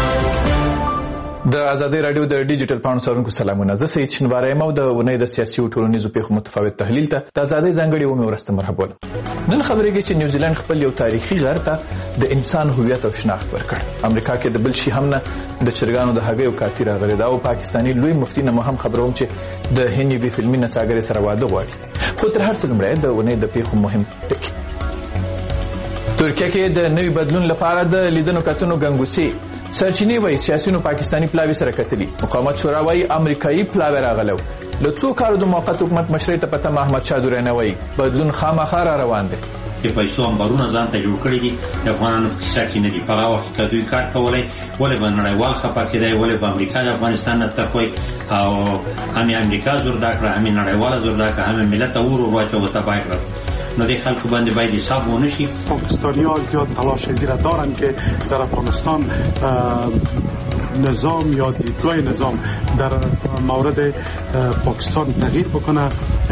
د ازادي رادیو د ډیجیټل پاڼو څارونکو سلامونه. زه سید شنواری یم او د ونې د سیاسي او ټولنیزو پیښو متفاوت تحلیل ته د ازادي ځانګړي ومه ورسته مرحبا. نن خبرېږي چې نیوزیلند خپل یو تاریخي غر ته د انسان هویت او شناخت ورکړ. امریکا کې د بل شي هم نه د چرګانو د هګیو کاتی راغلی دا او پاکستاني لوی مفتي نه هم خبروم چې د هندي بي فلمي نڅاګرې سره واده غواړي. خو تر هر څه لومړی د ونې د پیښو مهم ټکی. ترکیه کې د نوي بدلون لپاره د لیدنو کتنو ګنګوسي سرچینې وایي سیاسيونو پاکستانی پلاوی سره کتلی. مقاومت شورا وایي امریکایي پلاوی راغلو. له څو کارو د موقت حکومت مشرۍ ته پته احمد شاه درانه وایي بدلون خامخا را روان دی. د پیسو انبارونه ځان ته جوړ کړی دي د افغانانو په کیسه کې نه دي. په هغه وخت کې دوی کار کولای ولې به نړیوال خپه کېدای ولې به امریکا د افغانستان نه تخوي او هم امریکا زور دا کړه هم نړیوال زور دا کړه هم ملت اور او واچو تبای کړ. نو د خلکو باندې باید حساب ونشي. پاکستانی‌ها زیاد تلاش زیرا دارن که در افغانستان نظام یا دیدگاه نظام در مورد پاکستان تغییر بکنه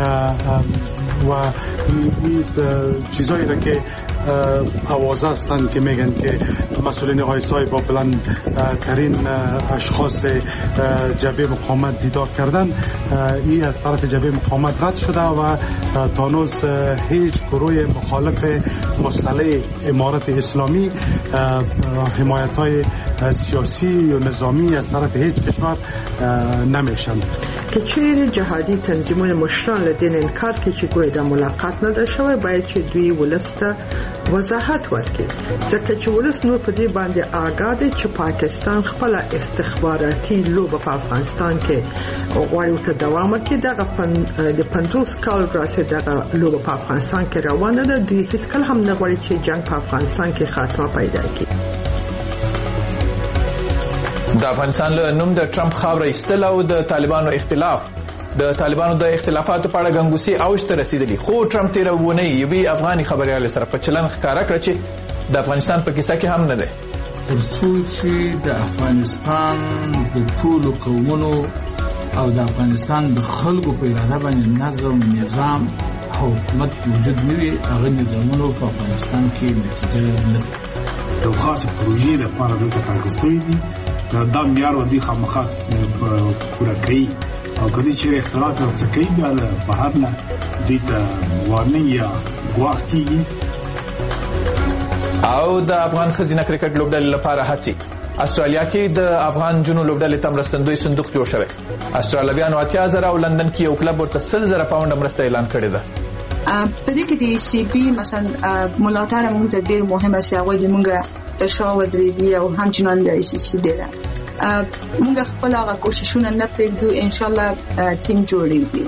و این چیزایی را که آوازه هستند که میگن که مسئولین آیسای با بلند ترین اشخاص جبهه مقاومت دیدار کردن این از طرف جبهه مقاومت رد شده و تانوز هیچ گروه مخالف مصطلح امارت اسلامی حمایت های سیاسی و نظامی از طرف هیچ کشور نمیشن. که چیر جهادی تنظیمون مشران لدین انکار که چی گوی در ملاقات نداشته باید چی دوی ولست وضاحت ورکړي ځکه چې ولس نو په دې باندې آگاه دي چې پاکستان خپل استخباراتي لوبه په افغانستان کې غواړي ته دوام وکړي. دغه د پنځوس کال راځي دغه لوبه په افغانستان کې روانه ده. دوی هیڅ کله هم نه غواړي چې جنگ په افغانستان کې خاتمه پیدا کړي. د افغانستان له نوم د ټرمپ خاوره ایستل او د طالبانو اختلاف د طالبانو د اختلافاتو په اړه ګنګوسي اوج ته رسیدلی. خو ټرمپ تیر ونه یوي افغاني خبريال سره په چلن ښکارا کړ چې د افغانستان په کیسه کې هم نه ده. ترڅو چې د افغانستان د ټولو قومونو او د افغانستان د خلکو په اراده باندې نظم نظام حکومت وجود نه وي هغه نظامونو په افغانستان کې نتیجه نه ده. یو خاصه پروژې لپاره دلته ټاکل شوي دي دا معیار ودي خامخا پوره کوي او کله چې اختلاف او څه کوي بیا له بهر نه دوی ته وارننګ یا ګواښ کېږي. او د افغان ښځینه کرکټ لوبډلې لپاره هڅې. استرالیا کې د افغان جنو لوبډلې ته مرستندوی صندوق جوړ شوی. استرالیایانو اتیا زره او لندن کې یو کلب ورته سل زره پاونډ مرسته اعلان کړې ده. په دې کې د سی پی مثلا ملاتړ موږ ته ډېر مهمه سي هغه د موږ تشاور دی او همچنان د ای سی سی دی. موږ خپل هغه کوششونه نه پرېږدو، ان شاء الله ټیم جوړېږي.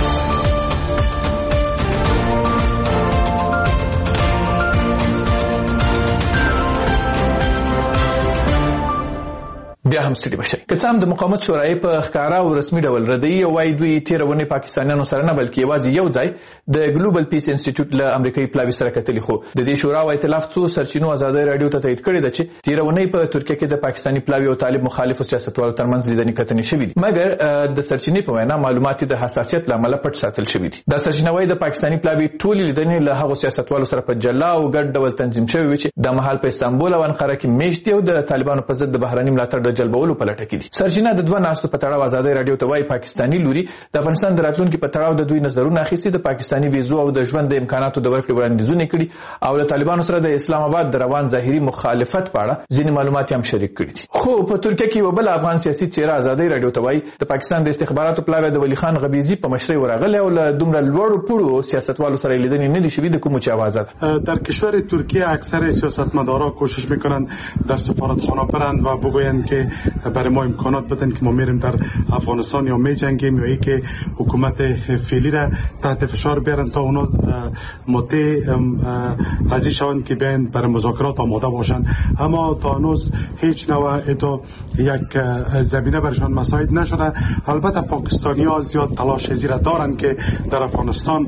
بیا هم ستړي بشي. که څه هم د مقاومت شورای په ښکارا او رسمي ډول ردی او وايي دوی تیرونه پاکستانیانو سره نه بلکې یوازې یو ځای د ګلوبل پیس انسټیټیوټ له امریکایي پلاوي سره کتلې، خو د دې شورا او ائتلاف څو سرچینو ازادي رادیو ته تایید کړی دی چې تیرونه په ترکیه کې د پاکستاني پلاوي او طالب مخالفو سیاستوالو ترمنځ لیدنې کتنې شوې دي، مګر د سرچینې په وینا معلومات د حساسیت لامل پټ ساتل شوې دي. د سرچینه وايي د پاکستاني پلاوي ټولې لیدنې له هغو سیاستوالو سره په جلا او ګډ ډول تنظیم شوې چې د مهال په استانبول او انقره کې میشتي او د طالبانو په ضد د بهراني ملاتړ د جلبولو په لټه کې دي. سرچینه د دوه ناستو په تړاو ازادي رادیو ته وايي پاکستاني لوري د افغانستان د راتلونکو په تړاو د دوی نظرونه اخیستي، د پاکستاني ویزو او د ژوند د امکاناتو د ورکړې وړاندیزونه کړي او د طالبانو سره د اسلام آباد د روان ظاهري مخالفت په اړه ځینې معلومات هم شریک کړي دي. خو په ترکیه کې یو بل افغان سیاسي څیره ازادي رادیو ته وايي د پاکستان د استخباراتو پلاوی د ولی خان غبیزي په مشرۍ ورغلی او له دومره لوړو پوړو سیاستوالو سره لیدنې نه دي شوي د کوم چې آوازه ده. در کشور ترکیه اکثر سیاستمدارا کوشش میکنند در سفارتخانه برند و بگویند که برای ما امکانات بدن که ما میریم در افغانستان یا میجنگیم یا که حکومت فعلی را تحت فشار بیارن تا اونا مطیع راضی شوند که بیاین برای مذاکرات آماده باشند، اما تا هنوز هیچ نوع تو یک زمینه برشان مساعد نشده. البته پاکستانی‌ها زیاد تلاش زیرا دارند که در افغانستان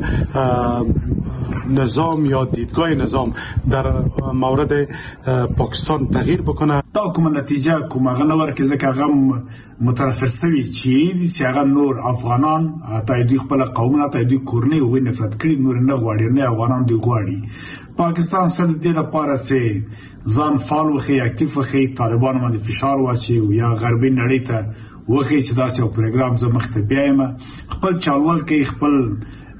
نظام یا دیدگاه نظام در مورد پاکستان تغییر بکنه. دا کوم نتیجه کوم غنور کې ځکه غم مترفر سوي چې چې هغه نور افغانان ته دوی خپل قومونه ته دوی کورنۍ او نفرت کړي، نور نه غواړي، نه افغانان دوی غواړي. پاکستان سره د دې لپاره چې ځان فعال وخی، اکټیو وخی، طالبان باندې فشار واچي او یا غربي نړۍ ته وخی چې دا څو پروګرام زه مخ ته بیایم، خپل چالوال کې خپل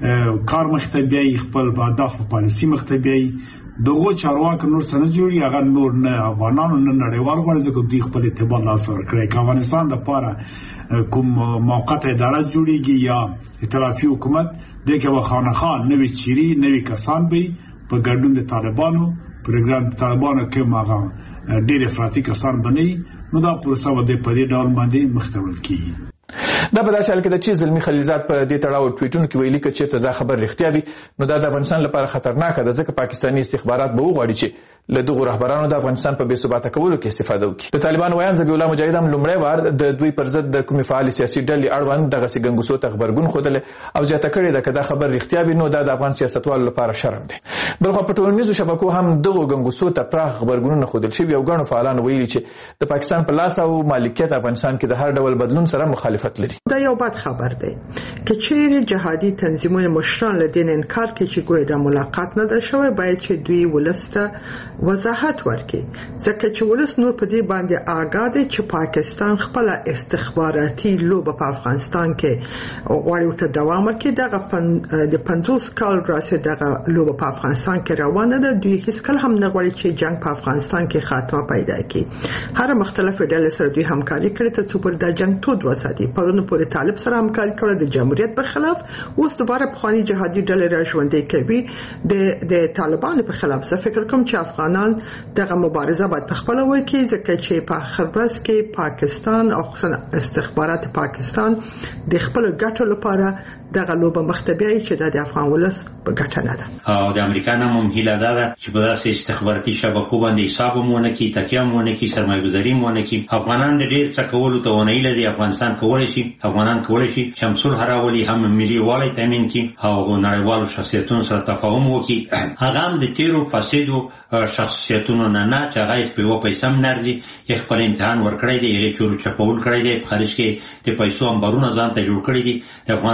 کار مخ ته بیاي، خپل اهداف او پالیسي مخ ته بیاي. دغه چارواکي نور څنګه جوړي هغه نور نه افغانانو نه نړیوال غواړي چې دوی خپل اعتبار لاس ور کړی. افغانستان د لپاره کوم موقته اداره جوړیږي یا ائتلافي حکومت د کې وخانخان نوې چيري نوې کسان به په ګډون د طالبانو پروګرام طالبانو کې ماغه ډېر افراطي کسان بنئ، نو دا پروسه و د پدې ډول باندې مختول کیږي. دا په داسې حال کې د چې زلمی خلیلزاد په دې تړاو ټویټونو کې ویلي چې چیرته دا خبر رښتیا وي نو دا د افغانستان لپاره خطرناک ده، ځکه پاکستاني استخبارات به وغواړي چې له دغو رهبرانو د افغانستان په بې ثباته کولو کې استفاده وکړي. د طالبانو ویان ذبیح الله مجاهد هم لومړی وار د دوی پر ضد د کومې فعالې سیاسي ډلې اړوند دغسې ګنګوسو ته غبرګون ښودلی او زیاته کړې ده که دا خبر رښتیا وي نو دا د افغان سیاستوالو لپاره شرم دی. بلخوا په ټولنیزو شبکو هم دغو ګنګوسو ته پراخ غبرګونونه ښودل شوي او ګڼو فعالانو ویلي چې د پاکستان په لاس او مالکیت افغانستان کې د هر ډول بدلون سره مخالفت لري. دا یو بد خبر دی که چیرې جهادي تنظیمونه مشران له دین انکار کوي چې ګویا د ملاقات نه ده شوی، باید چې دوی ولس ته وضاحت ورکړي، ځکه چې ولس نور په دې باندې آګاه دی چې پاکستان خپل استخباراتي لوبه په افغانستان کې غواړي ورته دوام ورکړي. دغه د پنځوس کال راځي دغه لوبه په افغانستان کې روانه ده. دوی هیڅکله هم نه غواړي چې جنگ په افغانستان کې خاتمه پیدا کړي. هر مختلفه ډلې سره دوی همکاري کړې تر څو پر د جنگ تود وساتي. پرونه پورې طالب سره همکاري کړې د جمهوریت په خلاف، اوس دوباره پخوانی جهادي ډلې را ژوندۍ کوي د د طالبانو په خلاف. زه فکر کوم چې افغانان دغه مبارزه باید په خپل وکړي، ځکه چې په آخر ورځ کې پاکستان او خصوصا استخبارات پاکستان د خپل ګټو لپاره دغه لوبه مختبیه چې د افغان ولس په ګټه نه ده. او د امریکا نوم هم هیله ده چې په داسې استخباراتي شبکو باندې حساب مونه کی تکیه مونه کی سرمایه‌گذاري مونه کی افغانان د ډیر څه کولو ته ونه لري. افغانستان کولای شي افغانان کولای شي شمسول هراولي هم ملي والي تامین کی او نړیوالو شخصیتونو سره تفاهم وکړي. هغه هم د تیرو فسادو شخصیتونو نه نه چې هغه په یو پیسې هم نرځي خپل امتحان ورکړی دی، یې چورو چپول کړی دی، خارج کې د پیسو امبارونه ځان ته جوړ کړی دي. د افغانانو په کیسه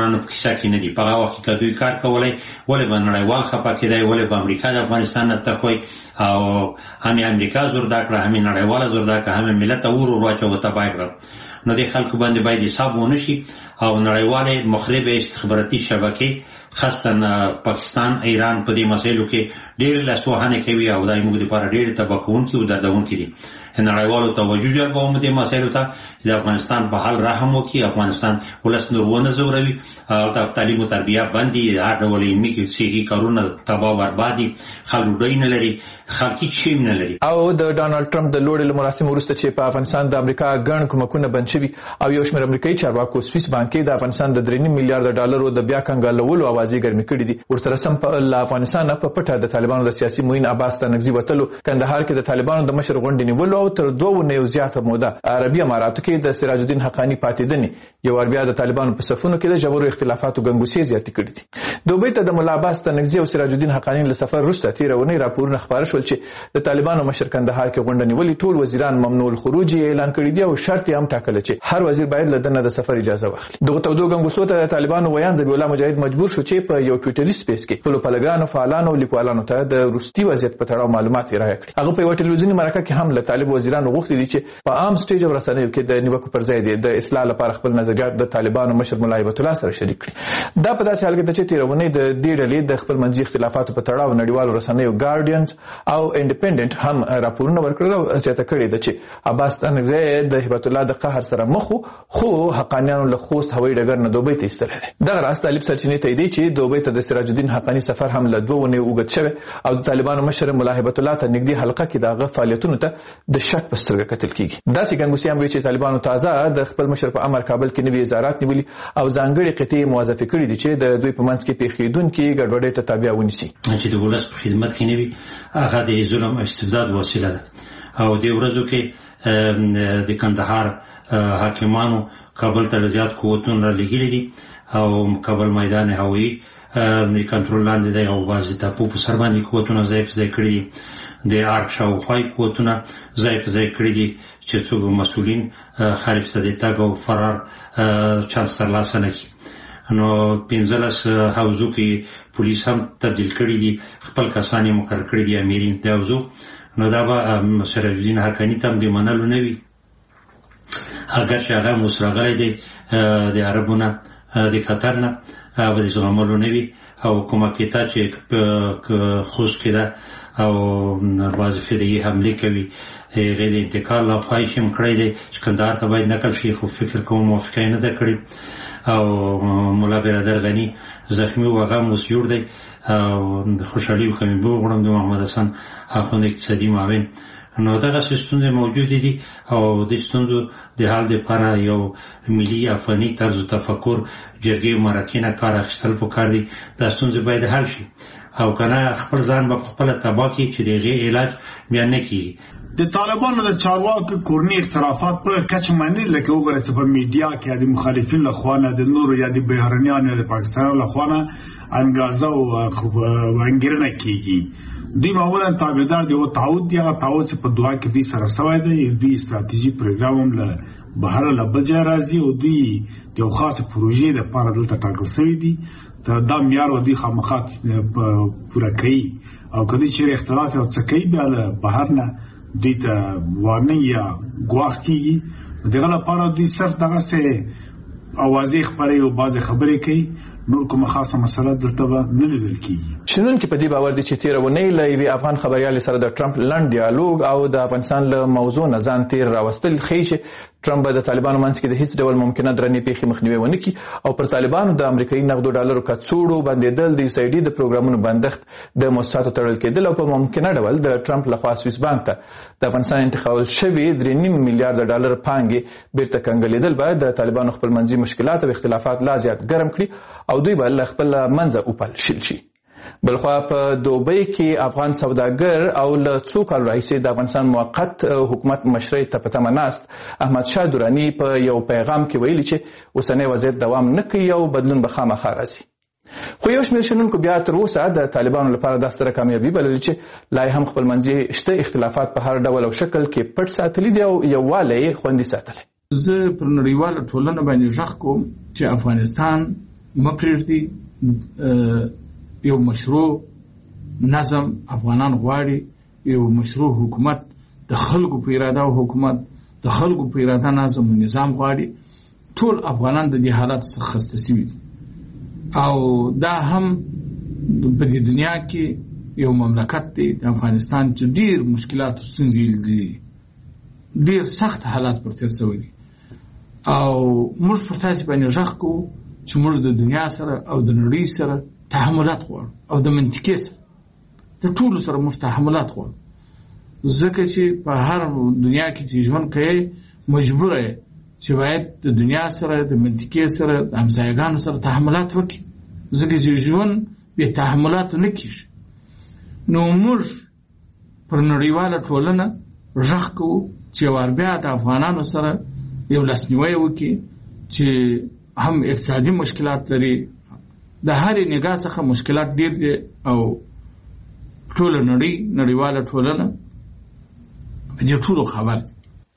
کیسه کې نه دي. په هغه وخت کې دوی کار کولای ولې به نړیوال خفه کېدای، ولې به امریکا د افغانستان نه تخوي او هم امریکا زور دا کړه، هم نړیواله زور دا کړه، هم ملت اور ورواچو تبای کړ. نو د خلکو باندې باید حساب ونه شي او نړیواله مخرب استخباراتي شبکې خاصه پاکستان ایران په دې مسایلو کې ډېر لاسوهانه کوي او دای موږ لپاره ډېر تباکون کې او دردون کې دي. نړیوالو توجه جلبوم دې مسایلو ته د افغانستان په حال رحم وکړي، افغانستان ولس نورونه زوروي او د تعلیم او تربیه باندې هر ډول علمي کې سیګي کارونه تباہ بربادي، خلک ډوډۍ نه لري، خلک هیڅ نه لري. او د ډانلډ ټرمپ د لوړې مراسم وروسته چې په افغانستان د امریکا ګڼ کومکونه بند شوي او یو شمېر امریکایي چارواکو سویس بانک کې د افغانستان د درې نیم میلیارډ ډالرو د بیا کنګالولو اوازې ګرمې کړې دي. ورسره سم په افغانستان په پټه د طالبانو د سیاسي معین عباس تنگزي وتلو، کندهار کې د طالبانو د مشر غونډې نیولو او تر دوه نه زیاته موده عربي اماراتو کې د سراج الدین حقانی پاتېدنې یو ور بیا د طالبانو په صفونو کې د ژورو اختلافاتو ګنګوسې زیاتې کړې دي. دوبۍ ته د مولا عباس تنگزي او سراج الدین حقانی له سفر وروسته تیرونی راپورونه خبر شول چې د طالبانو مشر کندهار کې غونډه نیولې، ټول وزیران ممنوع الخروج اعلان کړی دی او شرط یې هم ټاکل چې هر وزیر باید له دنه د سفر اجازه واخلي. دغه تودو ګنګوسو ته د طالبانو ویان ذبیح الله مجاهد مجبور شو چې په یو ټویټري سپیس کې خپل پلګانو فعالانو او لیکوالانو ته د روسي وضعیت په تړاو معلومات راکړي. هغه په یو ټلویزیوني مرکه کې هم له طالب وزیرانو غوښتي دي چې په عام سټیج او رسنیو کې د نیوکو پر ځای د اصلاح لپاره خپل نظریات د طالبانو مشر مولا هیبت الله سره شریک کړي. دا په داسې حال کې ده چې تیرونی د دې ډلې د خپل منځي اختلافاتو په تړاو نړیوالو رسنیو ګارډینز او انډیپندنت هم راپورونه ورکړل او زیاته کړې ده چې عباس تنگزي د هیبت الله د قهر سره مخ خو حقانیانو له خوست هوایي ډګر نه دوبۍ ته ایستلی دی. دغه راز طالب سرچینې ته دی چې دوبۍ ته د سراج الدین حقانی سفر هم له دوه ونې اوږد شوی او د طالبانو مشر مولا هیبت الله ته نږدې حلقه کې دغه فعالیتونو ته د شک په سترګه کتل کیږي. داسې ګنګوسې هم وایي چې طالبانو تازه د خپل مشر په امر کابل کې نوي وزارات نیولي او ځانګړي قطعې موظفې کړي دي چې د دوی په منځ کې پیښېدونکي ګډوډۍ ته تابع ونیسي. چې د ولس په خدمت کې نوي هغه د ظلم او استبداد وسیله ده او د ورځو کې د کندهار حاکمانو کابل ته زیات قوتونه را لګېلي دي او کابل میدان هوایي د کنټرول لاندې دی او بعضې ټاپو په سر باندې قوتونه ځای په ځای کړي دي، د ارګ شاوخوا قوتونه ځای په ځای کړي دي چې څوک مسؤلین خارج ته د تګ او فرار چانس ترلاسه نه کړي. نو پنځلس حوزو کې پولیس هم تبدیل کړي دي، خپل کسان یې مقرر کړي دي امیرین د حوزو. نو دا به سراج الدین حقاني ته هم د منلو نه وي، اگر چې هغه اوس راغلی دی د عربو نه د قطر نه به د زغملو نه وي او کومه کېتا چې خوست کې ده او بعضې فدایي حملې کوي هغې د انتقال له خواهش هم کړی دی چې کندهار ته باید نقل شي، خو فکر کوم موافقه یې نه ده کړې او ملا برادر غني زخمي و هغه هم اوس جوړ دی او خوشحالي وکړم وغواړم د محمد حسن اخوند اقتصادي معاون. نو دغه ستونزې موجودې دي او د ستونزو د حل دپاره یو ملي افغاني طرز تفکر جرګې او مرکې نه کار اخیستل پکار دي. دا ستونزې باید حل شي او کنه خپل ځان به خپله تباه کړي چې د هغې علاج بیا نه کېږي. د طالبانو د چارواکو کورني اختلافات په کچه باندې لکه وګورئ چې په میډیا کې د مخالفین له خوا نه د نورو یا د بهرنیانو یا د پاکستانیانو له خوا نه انګازه او انګېرنه کېږي. دوی معمولا تابعدار دی او تعهد دی، هغه تعهد چې په دوحه کې دوی سره سوی دی، دوی استراتیژي پروګرام هم له بهر له بل ځای راځي او دوی د یو خاصې پروژې دپاره دلته ټاکل سوي دي. دا معیار دوی خامخا پوره کوي او که دوی چېرې اختلاف یو څه کوي بیا له بهر نه دوی ته وارننګ یا ګواښ کېږي. دغه لپاره دوی صرف دغسې اوازې خپروي او بعضې خبرې کوي، نور کومه خاصه مسله دلته به نه لیدل کېږي. شنونکي په دې باور دي چې تېره اونۍ له یوې افغان خبریالې سره د ټرمپ لنډ ډیالوګ او د افغانستان له موضوع نه ځان تېر راوستل ښیي چې ټرمپ به د طالبانو منځ کې د هیڅ ډول ممکنه درنې پیښې مخنیوی ونه کړي او پر طالبانو د امریکایي نغدو ډالرو کڅوړو بندېدل، د یو سی ډي د پروګرامونو بندښت، د مؤسساتو تړل کېدل او په ممکنه ډول د ټرمپ لخوا سویس بانک ته د افغانستان انتقال شوي درې نیم میلیارډ ډالر پانګې بیرته کنګلېدل به د طالبانو خپل منځي مشکلات او اختلافات لا زیات ګرم کړي او دوی به له خپل منځه وپالشل شي. بلخوا په دوبۍ کې افغان سوداګر او له څو کالو راهیسې د افغانستان موقت حکومت مشرۍ ته په تمه ناست احمد شاه دراني په یو پیغام کې ویلي چې اوسنی وضعیت دوام نه کوي او بدلون به خامخا راځي. خو یو شمېر شنونکو بیا تر اوسه د طالبانو لپاره دا ستره کامیابي بللې چې لا هم خپل منځي شته اختلافات په هر ډول او شکل کې پټ ساتلي دي او یووالی خوندي ساتلی. زه پر نړیواله ټولنه باندې غږ کوم چې افغانستان مپریږدي یو مشروع نظم افغانان غواړي، یو مشروع حکومت د خلکو په اراده او حکومت د خلکو په اراده نظم او نظام غواړي. ټول افغانان د دې حالات څخه خسته شوي دي او دا هم په دې دنیا کې یو مملکت دی د افغانستان چې ډیر مشکلات او ستونزې لري، ډیر سخت حالات پر تیر شوي دي او موږ پر تاسو باندې ژغ کوو چې موږ د دنیا سره او د نړۍ سره تحملات غواړو او د منطقې سره د ټولو سره موږ تحملات غواړو، ځکه چې په هر دنیا کې چې ژوند کوي مجبور یې چې باید د دنیا سره د منطقې سره د همسایګانو سره تحملات وکړي، ځکه چې ژوند بې تحملاتو نه کېږي. نو موږ پر نړیواله ټولنه ژغ کوو چې ور بیا د افغانانو سره یو لاسنیوی وکړي چې هم اقتصادي مشکلات لري، د هرې نگاه څخه مشکلات ډیر دي او ټوله نړۍ نړیواله ټولنه دې ټولو خبر دي.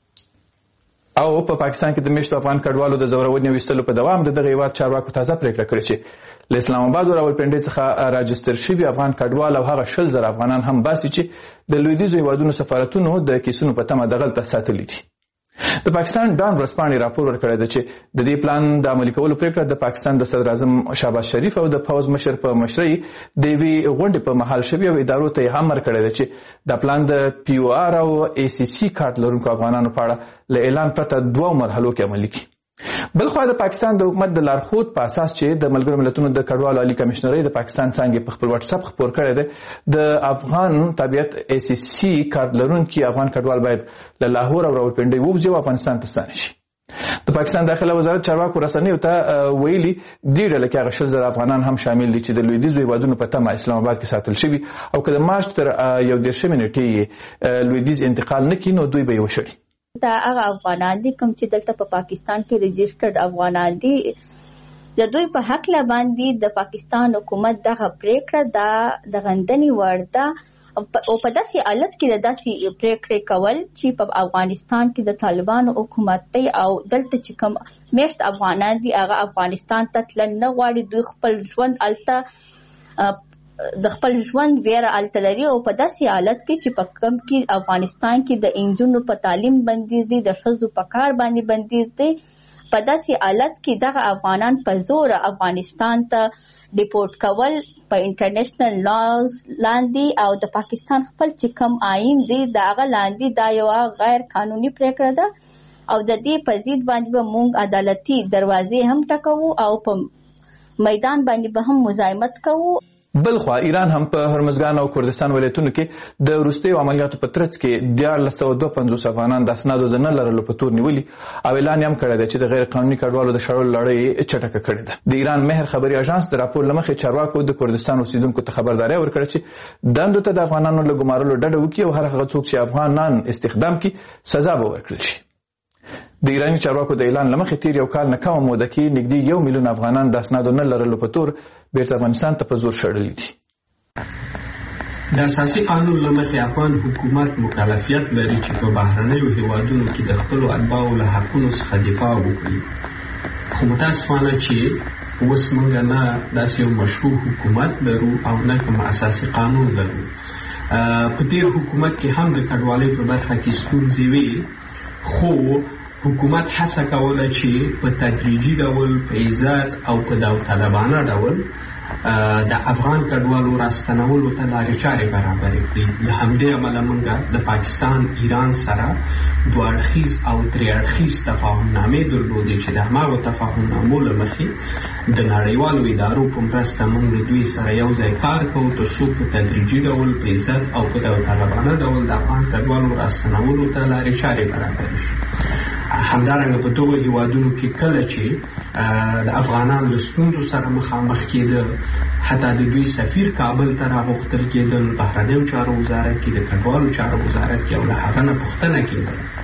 او په پاکستان کې د میشتو افغان کډوالو د زورونې ویستلو په دوام د دغه هیواد چارواکو تازه پریکړه کړې چې له اسلام آباد او راولپنډۍ څخه راجستر شوي افغان کډوال او هغه شل زره افغانان هم باسي چې د لویدیځو هیوادونو سفارتونو د کیسونو په تمه دغلته ساتلي دي. د پاکستان ډان ورسپانې راپور ورکړی دی چې د دې پلان د عملي کولو پریکړه د پاکستان د صدر اعظم شهباز شریف او د پوځ مشر په مشرۍ د یوې غونډې په مهال شوې او ادارو ته یې هم ورکړی دی چې دا پلان د پی او آر او ای سی سی کارت لرونکو افغانانو په اړه له اعلان پرته دوه مرحلو کې عملي کړي. بلخوا د پاکستان د حکومت د لارښود په اساس چې د ملګرو ملتونو د کډوالو عالی کمشنرۍ د پاکستان څانګې په خپل واتس اپ خپور کړی دی د افغان تابعیت ای سی سی کارت لرونکي افغان کډوال باید له لاهور او راولپنډۍ ووځي او افغانستان ته ستانه شي. د پاکستان داخله وزارت چارواکو رسنیو ته ویلي دې ډله کې هغه شل زره افغانان هم شامل دي چې د لویدیځو هیوادونو په تمه اسلام آباد کې ساتل شوي او که د مارچ تر یو دېرشمې نېټې لویدیځ انتقال نه کړي نو دوی به یې وشړي. دا هغه افغانان دي کوم چې دلته په پاکستان کې رجسټرډ افغانان دي، د دوی په حق لا باندې د پاکستان حکومت دغه پریکړه دا د غندنې وړ ده او په داسې حالت کې د داسې پریکړې کول چې په افغانستان کې د طالبانو حکومت دی او دلته چې کوم میشت افغانان دي هغه افغانستان ته تلل نه غواړي، دوی خپل ژوند هلته د خپل ژوند ویره الته لري او په داسې حالت کې چې په کوم کې افغانستان کې د انجونو په تعلیم بندیز دي، د ښځو په کار باندې بندیز دي، په داسې حالت کې دغه افغانان په زور افغانستان ته ډیپورټ کول په انټرنیشنل لاز لاندې او د پاکستان خپل چې کوم آئین دی دغه لاندې دا یو غیر قانوني پریکړه ده او د دې په ضد باندې به موږ عدالتي دروازې هم ټکوو او په میدان باندې به هم مزاحمت کوو. بلخوا ایران هم په هرمزګان او کردستان ولایتونو کې د وروستیو عملیاتو په ترڅ کې دیارلس سوه دوه پنځوس افغانان د اسنادو د نه لرلو په تور نیولي او اعلان یې هم کړی دی چې د غیر قانوني کډوالو د شړلو لړۍ چټکه کړې ده. د ایران مهر خبري اژانس د راپور له مخې چارواکو د کردستان اوسیدونکو ته خبرداری ورکړه چې دندو ته د افغانانو له ګمارلو ډډه وکړي او هر هغه څوک چې افغانان استخدام کړي سزا به ورکړل شي. د ایراني چارواکو د اعلان لمخې تیر یو کال نه کمه موده کې نږدې یو میلیون افغانان د اسنادو نه لرلو په تور بیرته افغانستان ته په زور شړلي دي. د اساسي قانون لمخې افغان حکومت مکلفیت لري چې په بهرنیو هیوادونو کې د خپلو اتباعو له حقونو څخه دفاع وکړي، خو متاسفانه چې اوس موږ نه داسې یو مشروع حکومت لرو او نه کوم اساسي قانون لرو. په تیر حکومت کې هم د کډوالۍ په برخه کې ستونزې وې، خو حکومت هڅه کوله چې په تدریجي ډول په عزت او په داوطلبانه ډول د افغان کډوالو راستنولو ته لارې چارې برابرې کړي. له همدې امله موږ د پاکستان ایران سره دوه اړخیز او درې اړخیز تفاهمنامې درلودې چې د هماغو تفاهمنامو له مخې د نړیوالو ادارو په مرسته موږ د دوی سره یو ځای کار کوو تر څو په تدریجي ډول په عزت او په داوطلبانه ډول د افغان کډوالو راستنولو ته لارې چارې برابرې شي. همدارنګه په دغو هیوادونو کې کله چې د افغانانو له ستونزو سره مخامخ کېدل، حتی د دوی سفیر کابل ته راغوښتل کېدل، بهرنیو چارو وزارت کې د کډوالو چارو وزارت کې او له هغه نه پوښتنه کېدل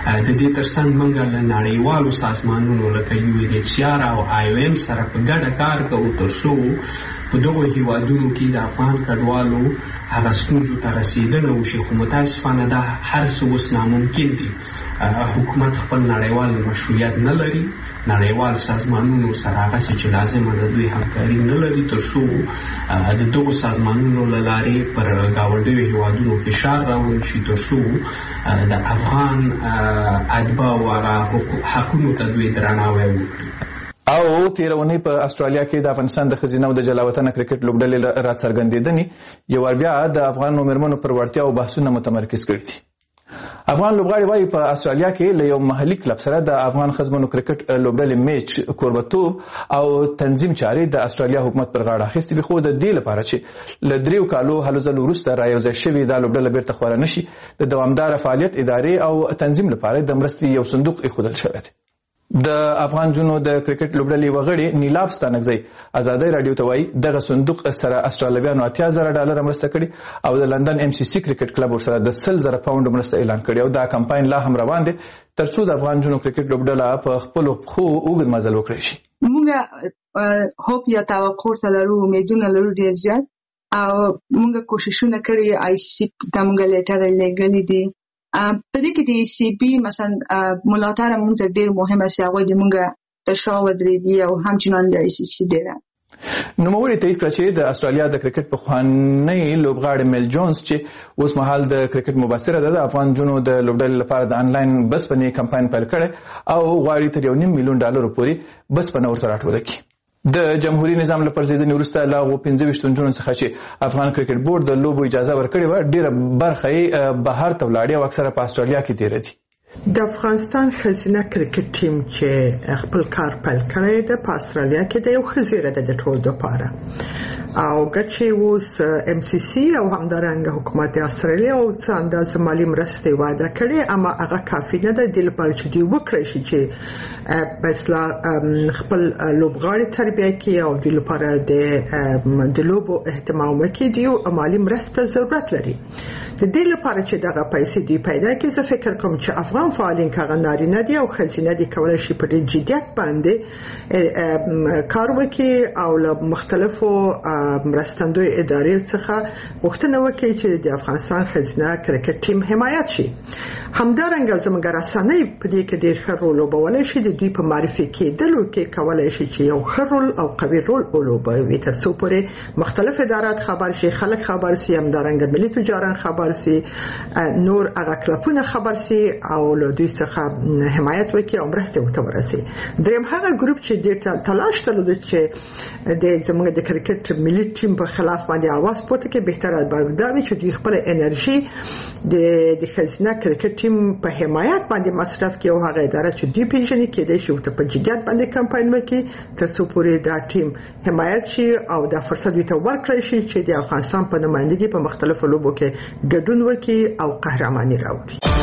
د دې ترڅنګ موږ له نړیوالو سازمانونو لکه یو این ایچ سی آر او آی او ایم سره په ګډه کار کوو ترڅو په دغو هیوادونو کې د افغان کډوالو هغه ستونزو ته رسیدنه وشي. خو متاسفانه دا هر څه اوس ناممکن دي. حکومت خپل نړیوال مشروعیت نه لري، نړیوال سازمانونو سره هغه څه چې لازمه ده دوی همکاري نه لري ترڅو د دغو سازمانونو له لارې پر ګاونډیو هیوادونو فشار راوړل شي ترڅو د افغان اتباعو هغه حقونو ته دوی درناوی وکړي. او تیرونی په استرالیا کې د افغانستان د ښځینه او د جلاوطنه کرکټ لوبډلې راڅرګندېدنې یو ور بیا د افغان مېرمنو پر وړتیا او بحثونه متمرکز کړي دي. افغان لوبغاړي وايي په استرالیا کې له یو محلي کلب سره د افغان ښځمنو کرکټ لوبډلې میچ کوربتوب او تنظیم چارې د استرالیا حکومت پر غاړه اخیستې دي، خو د دې لپاره چې له دریو کالو هلو ځلو وروسته رايوځای شوې دا لوبډله بیرته خوره نشي د دوامداره فعالیت ادارې او تنظیم لپاره د مرستې یو صندوق ایښودل شوی دی. د افغان جنو د کرکټ لوبډلې وغړي نیلاب ستانکزی ازادي رادیو ته وایي دغه صندوق سره استرالیانو اتیا زره ډالر مرسته کړي او د لندن ایم سی سی کرکټ کلب سره د سل زره پاوند مرسته اعلان کړي او دا کمپاین لا هم روان دي ترڅو د افغان جنو کرکټ لوبډله په خپل خو اوږد مزل وکړي شي. موږ هوپ یا توقع لرو، امیدونه لرو ډیر زیات او موږ کوششونه کړی آی سی ته موږ لیټر لګلې دي. په دې کې د سی پی مثلا ملاتړ موږ ته ډیر مهمه سي هغه د موږ د شاو درېدي او همچنان د ای سی سی ډیر. نو موري ته کړ چې د استرالیا د کرکټ په خواني لوبغاړي میل جونز چې اوس مهال د کرکټ مبصره ده د افغان جنو د لوبډلې لپاره د انلاین بس پنې کمپاین پیل کړي او غواړي تر یو نیم میلیون ډالر پورې بس پنه ورته راټول کړي. د جمهوریت نظام لپاره زیدنې وروسته لا غو پنځه ویشت جنونو څخه چې افغان کرکټ بورډ د لوبو اجازه ورکړې و ډیره برخه یې بهر ته ولاړې او اکثره په استرالیا کې تیر دي. د افغانستان ښځینه کرکټ ټیم چې خپل کار پیل کړی دی په استرالیا کې د یو ښځې ده د ټول لپاره او ګچې اوس ام سی سی او همدارنګه حکومت استرالیا او څه اندازه مالی مرستې وعده کړې اما هغه کافي نه ده د لپاره چې دوی وکړي شي چې مثلا خپل لوبغاړي تربیه کړي او د لپاره د د لوبو اهتمام وکړي دی مالی مرسته ضرورت لري. د دې لپاره چې دغه پیسې دوی پیدا کړي زه فکر کوم چې افغان فعالین کاغه نارینه دي او ښځینه دي کولای شي په ډېر جدیت باندې کار وکړي او له مختلفو مرستندوی ادارې څخه غوښتنه وکړي چې د افغانستان ښځینه کرکټ ټیم حمایت شي. همدارنګه زموږ رسنۍ په دې کې ډېر ښه رول ولولای شي د دوی په معرفي کېدلو کې کولای شي چې یو ښه رول او قوي رول ولوبوي تر څو پورې مختلف ادارات خبر شي، خلک خبر شي، همدارنګه ملي تجاران خبر شي، نور هغه کلبونه خبر شي او له دوی څخه حمایت وکړي او مرسته ورته ورسي. دریم هغه ګروپ چې ډېر تلاش کړی چې د زموږ د کرکټ ملي ټیم په خلاف باندې आवाज پورته کړي بهتره به دا وي چې دوی خپل انرژي د د ښځینه کرکټ ټیم په حمایت باندې مصرف کړي او هغه اداره چې دوی پیژني کېدای شي ورته په جدیت باندې کمپاین وکړي تر څو پورې دا ټیم حمایت شي او دا فرصت دوی ته ورکړي شي چې د افغانستان په نمائندګۍ په مختلفو لوبو کې ګډون وکړي او قهرماني راوړي.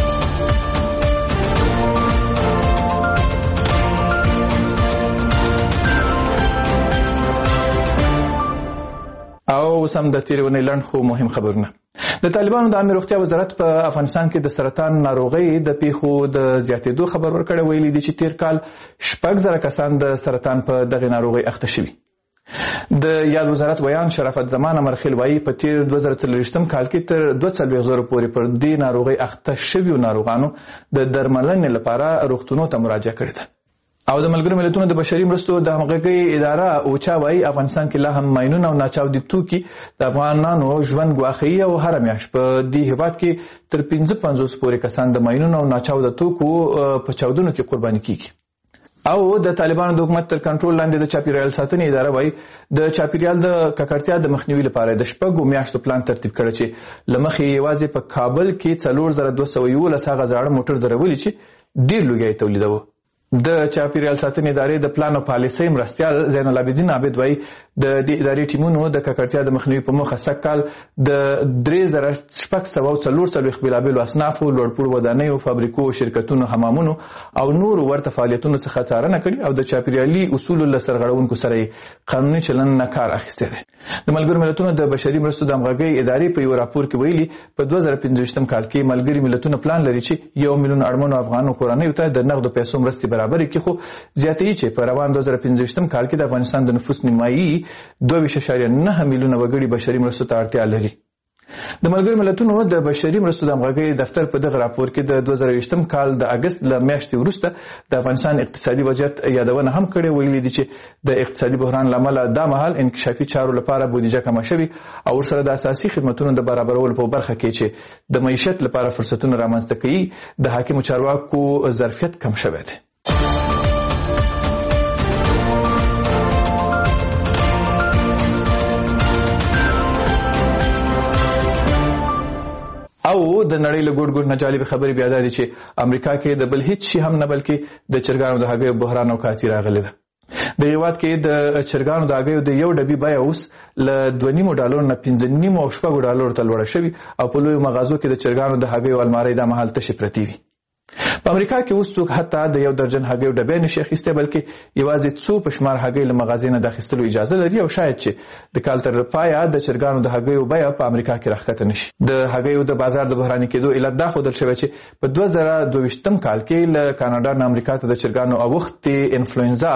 او سم د تیرونې لاند خو مهم خبرونه. د طالبانو د عامه روغتیا وزارت په افغانستان کې د سرطان ناروغي د پیښو د زیاتېدو خبر ورکړی، ویلي دي چې تیر کال شپږ زره کسان د سرطان په دغه ناروغي اخته شوي. د یاد وزارت ویان شرافت زمان امرخیل وایي په تیر دوه زره څلوېښتم کال کې تر دوه څلوېښت زره پورې پر دې ناروغي اخته شویو ناروغانو د درملنې لپاره روغتونونو ته مراجعه کړې ده. او د ملګرو ملتونو د بشري مرستو د همغږۍ اداره اوچا وایي افغانستان کې لا هم ماینونه او ناچاودي توکي د افغانانو ژوند ګواښي او هر میاشت په دې هیواد کې تر پنځه پنځوس پورې کسان د ماینونو او ناچاوده توکو په چاودنو کې قرباني کیږي. او د طالبانو د حکومت تر کنټرول لاندې د چاپیریال ساتنې اداره وایي د چاپیریال د ککړتیا د مخنیوي لپاره د شپږو میاشتو پلان ترتیب کړی چې له مخې یوازې په کابل کې څلور زره دوه سوه یولس هغه زاړه موټر درولي چې ډېر لوګی تولیدوه. د چاپیریال ساتنې ادارې د پلان او پالیسۍ مرستیال زین العابدین عابد وایي د دې ادارې ټیمونو د ککړتیا د مخنیوي په موخه سږ کال د درې زره شپږ سوه څلور څلوېښت بېلابېلو اصنافو لوړپوړو ودانیو فابریکو شرکتونو حمامونو او نورو ورته فعالیتونو څخه څارنه کړې او د چاپیریالي اصولو له سرغړونکو سره یې قانوني چلند نه کار اخیستی دی. د ملګرو ملتونو د بشري مرستو د همغږۍ ادارې په یو راپور کې ویلي په دوه زره پنځه ویشتم کال کې ملګري ملتونه پلان لري چې یو میلیون اړمنو افغانو کورنیو ته د نغدو پیسو مرستې برابرې کړي، خو زیاتوي چې په روان دوه زره پنځه ویشتم کال کې د افغانستان د نفوس نیمایي دوه ویشت اعشاریه نه میلیونه وګړي بشري مرستو ته اړتیا لري. د ملګرو ملتونو د بشري مرستو د همغږۍ دفتر په دغه راپور کې د دوه زره ویشتم کال د اګست له میاشتې وروسته د افغانستان اقتصادي وضعیت یادونه هم کړې. ویلي دي چې د اقتصادي بحران له امله دا مهال انکشافي چارو لپاره بودیجه کمه شوې او ورسره د اساسي خدمتونو د برابرولو په برخه کې چې د معیشت لپاره فرصتونه رامنځته کوي د حاکمو چارواکو ظرفیت کم شوی دی. او د نړۍ له ګوټ ګوټ نه جالب خبرې بیا دا دي چې امریکا کې د بل هیڅ شي هم نه بلکې د چرګانو د هګیو بحران او کاتی راغلی ده. د هیواد کې د چرګانو د هګیو د یو ډبي بیه اوس له دوه نیمو ډالرو نه پنځه نیمو او شپږو ډالرو ته لوړه شوې او په لویو مغازو کې د چرګانو د هګیو المارۍ دا مهال تشې پرتې وي. په امریکا کې اوس څوک حتی د یو درجن هګیو ډبې نشي اخیستی بلکې یوازې څو په شمار هګۍ له مغازې نه د اخیستلو اجازه لري او شاید چې د کال تر پایه د چرګانو د هګیو بیه په امریکا کې راښکته نشي. د هګیو د بازار د بحراني کېدو علت دا ښودل شوی چې په دوه زره دوه ویشتم کال کې له کاناډا نه امریکا ته د چرګانو اوښتې انفلوئنزا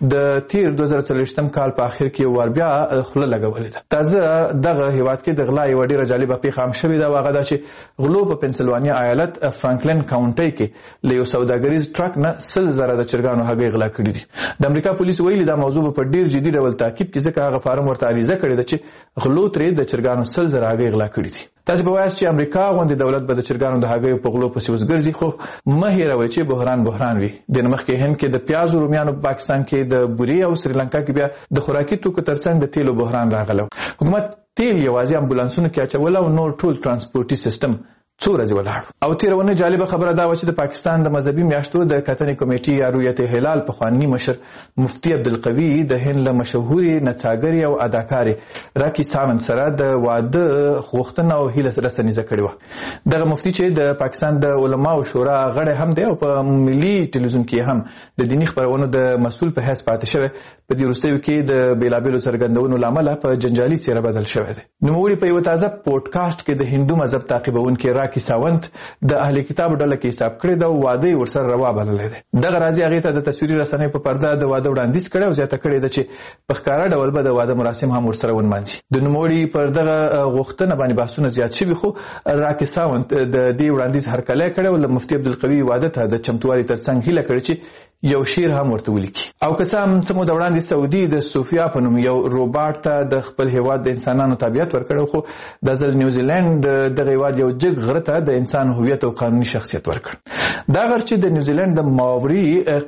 د تیر دوه زره څلوېښتم کال په اخر کې یو وار بیا خوله لګولې ده. تازه دغه هیواد کې د غلا یوه ډېره جالبه پیښه هم شوې ده او هغه دا چې غلو په پنسلوانیا ایالت فرانکلن کاونټۍ کې له یو سوداګریز ټرک نه سل زره د چرګانو هګۍ غلا کړي دي. د امریکا پولیس ویلي دا موضوع په ډیر جدي ډول تعقیب کې ځکه هغه فارم ورته عریضه کړې ده چې غلو ترې د چرګانو سل زره هګۍ غلا کړي دي. تاسو به وایاست چې امریکا غوندې دولت به د چرګانو د هګیو په غلو پسې اوس ګرځي، خو مه هېروئ چې بحران بحران وي. د مخکې هند کې د پیازو رومیانو په پاکستان کې د بورې او سریلانکا کې بیا د خوراکي توکو ترڅنګ د تیلو بحران راغلی. حکومت تیل یوازې امبولانسونو کې اچول او نور ټول ترانسپورټي سیستم څو ورځې ولاړ. او تېرونه جالبه خبره دا وه چې د پاکستان د مذهبي میاشتو د کتنې کمیټې یا رویت هلال پخواني مشر مفتي عبدالقوي د هند له مشهورې نڅاګرې او اداکارې راکي ساونت سره د واده غوښتنه او هیله رسنیزه کړې وه. دغه مفتي چې د پاکستان د علماو شورا غړی هم دی او په ملي ټلویزیون کې هم د دیني خپرونو د مسؤل په حیث پاتې شوی، په دې وروستیو کې د بېلابېلو څرګندونو له امله په جنجالي څېره بدل شوی دی. نوموړي په یوه تازه پوډکاسټ کې د هندو مذهب تعقیبونکي راکي ساونت د اهل کتاب ډله کې حساب کړی دا واده ورسره روا بللی دی. دغه راځي هغې ته د تصویري رسنیو په پرده د واده وړاندیز کړی او زیاته کړې ده چې په ښکاره ډول به د واده مراسم هم ورسره ونمانځي. د نوموړي پر دغه غوښتنه باندې بحثونه زیات شوي، خو راکي ساونت د دې وړاندیز هرکلی کړی او له مفتي عبدالقوي واده ته د چمتووالي ترڅنګ هیله کړې چې یو شعر هم ورته ولیکي. او که څه هم څه موده وړاندې سعودي د صوفیا په نوم یو روباټ ته د خپل هیواد د انسانانو تابعیت ورکړی، خو د ځل نیوزیلینډ دغه هیواد یو جګ غره ته د انسان هویت او قانوني شخصیت ورکړ. دا غر چې د نیوزیلینډ د ماوري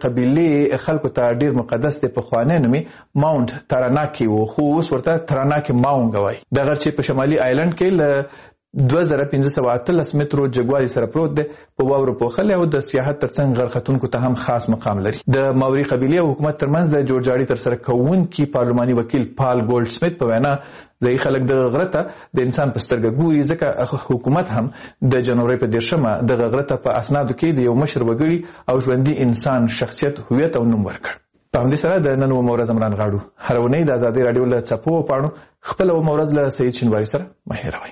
قبیلې خلکو ته ډیر مقدس دی، پخوانی نوم یې ماونټ تاراناکي و، خو اوس ورته تراناکي ماونګ وایي. دا غر چې په شمالي آیلند کې له دوه زره پنځه سوه اتلس مترو جګوالي سره پروت دی، په واورو پوښلی او د سیاحت ترڅنګ غرختونکو ته هم خاص مقام لري. د ماوري قبیلې او حکومت ترمنځ د جوړجاړي ترسره کوونکي پارلماني وکیل پال ګولډ سمیت په وینا ځایي خلک د غره ته د انسان په سترګه ګوري، ځکه حکومت هم د جنوري په دېرشمه دغه غره ته په اسنادو کې د یو مشر وګړي او ژوندي انسان شخصیت هویت او نوم ورکړ. په همدې سره د نن اومه ورځ عمران غاړو هره اونۍ د ازادۍ راډیو له څپو او پاڼو خپله اومه ورځ له سعید شینواري سره مه هېروئ.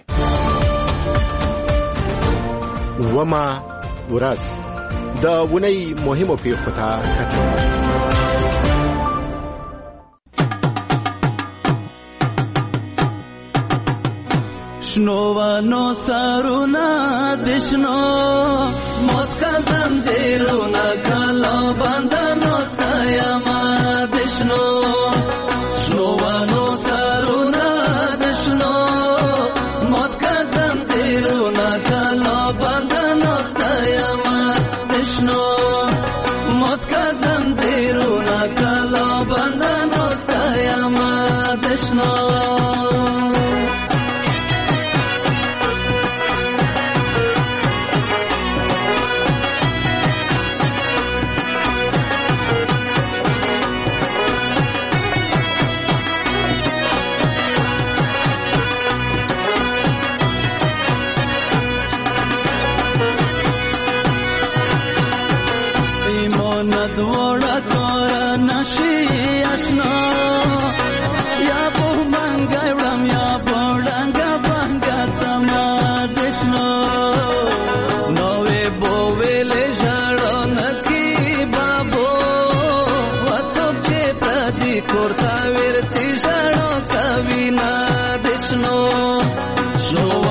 وما ورځ د اونۍ مهمو پیښو ته کتل. شنو ونو سرونه د شنو موت کا زنجیرونه کلا بندنو ستایما د شنو شنو ونو سرونه د شنو موت کا زنجیرونه کلا بندنو ستایما د شنو موت کا زنجیرونه کلا بندنو ستایما د شنو. banga banga sama deshno nove bovele jaro naki babo wato che pradi korta virti jaro kavina deshno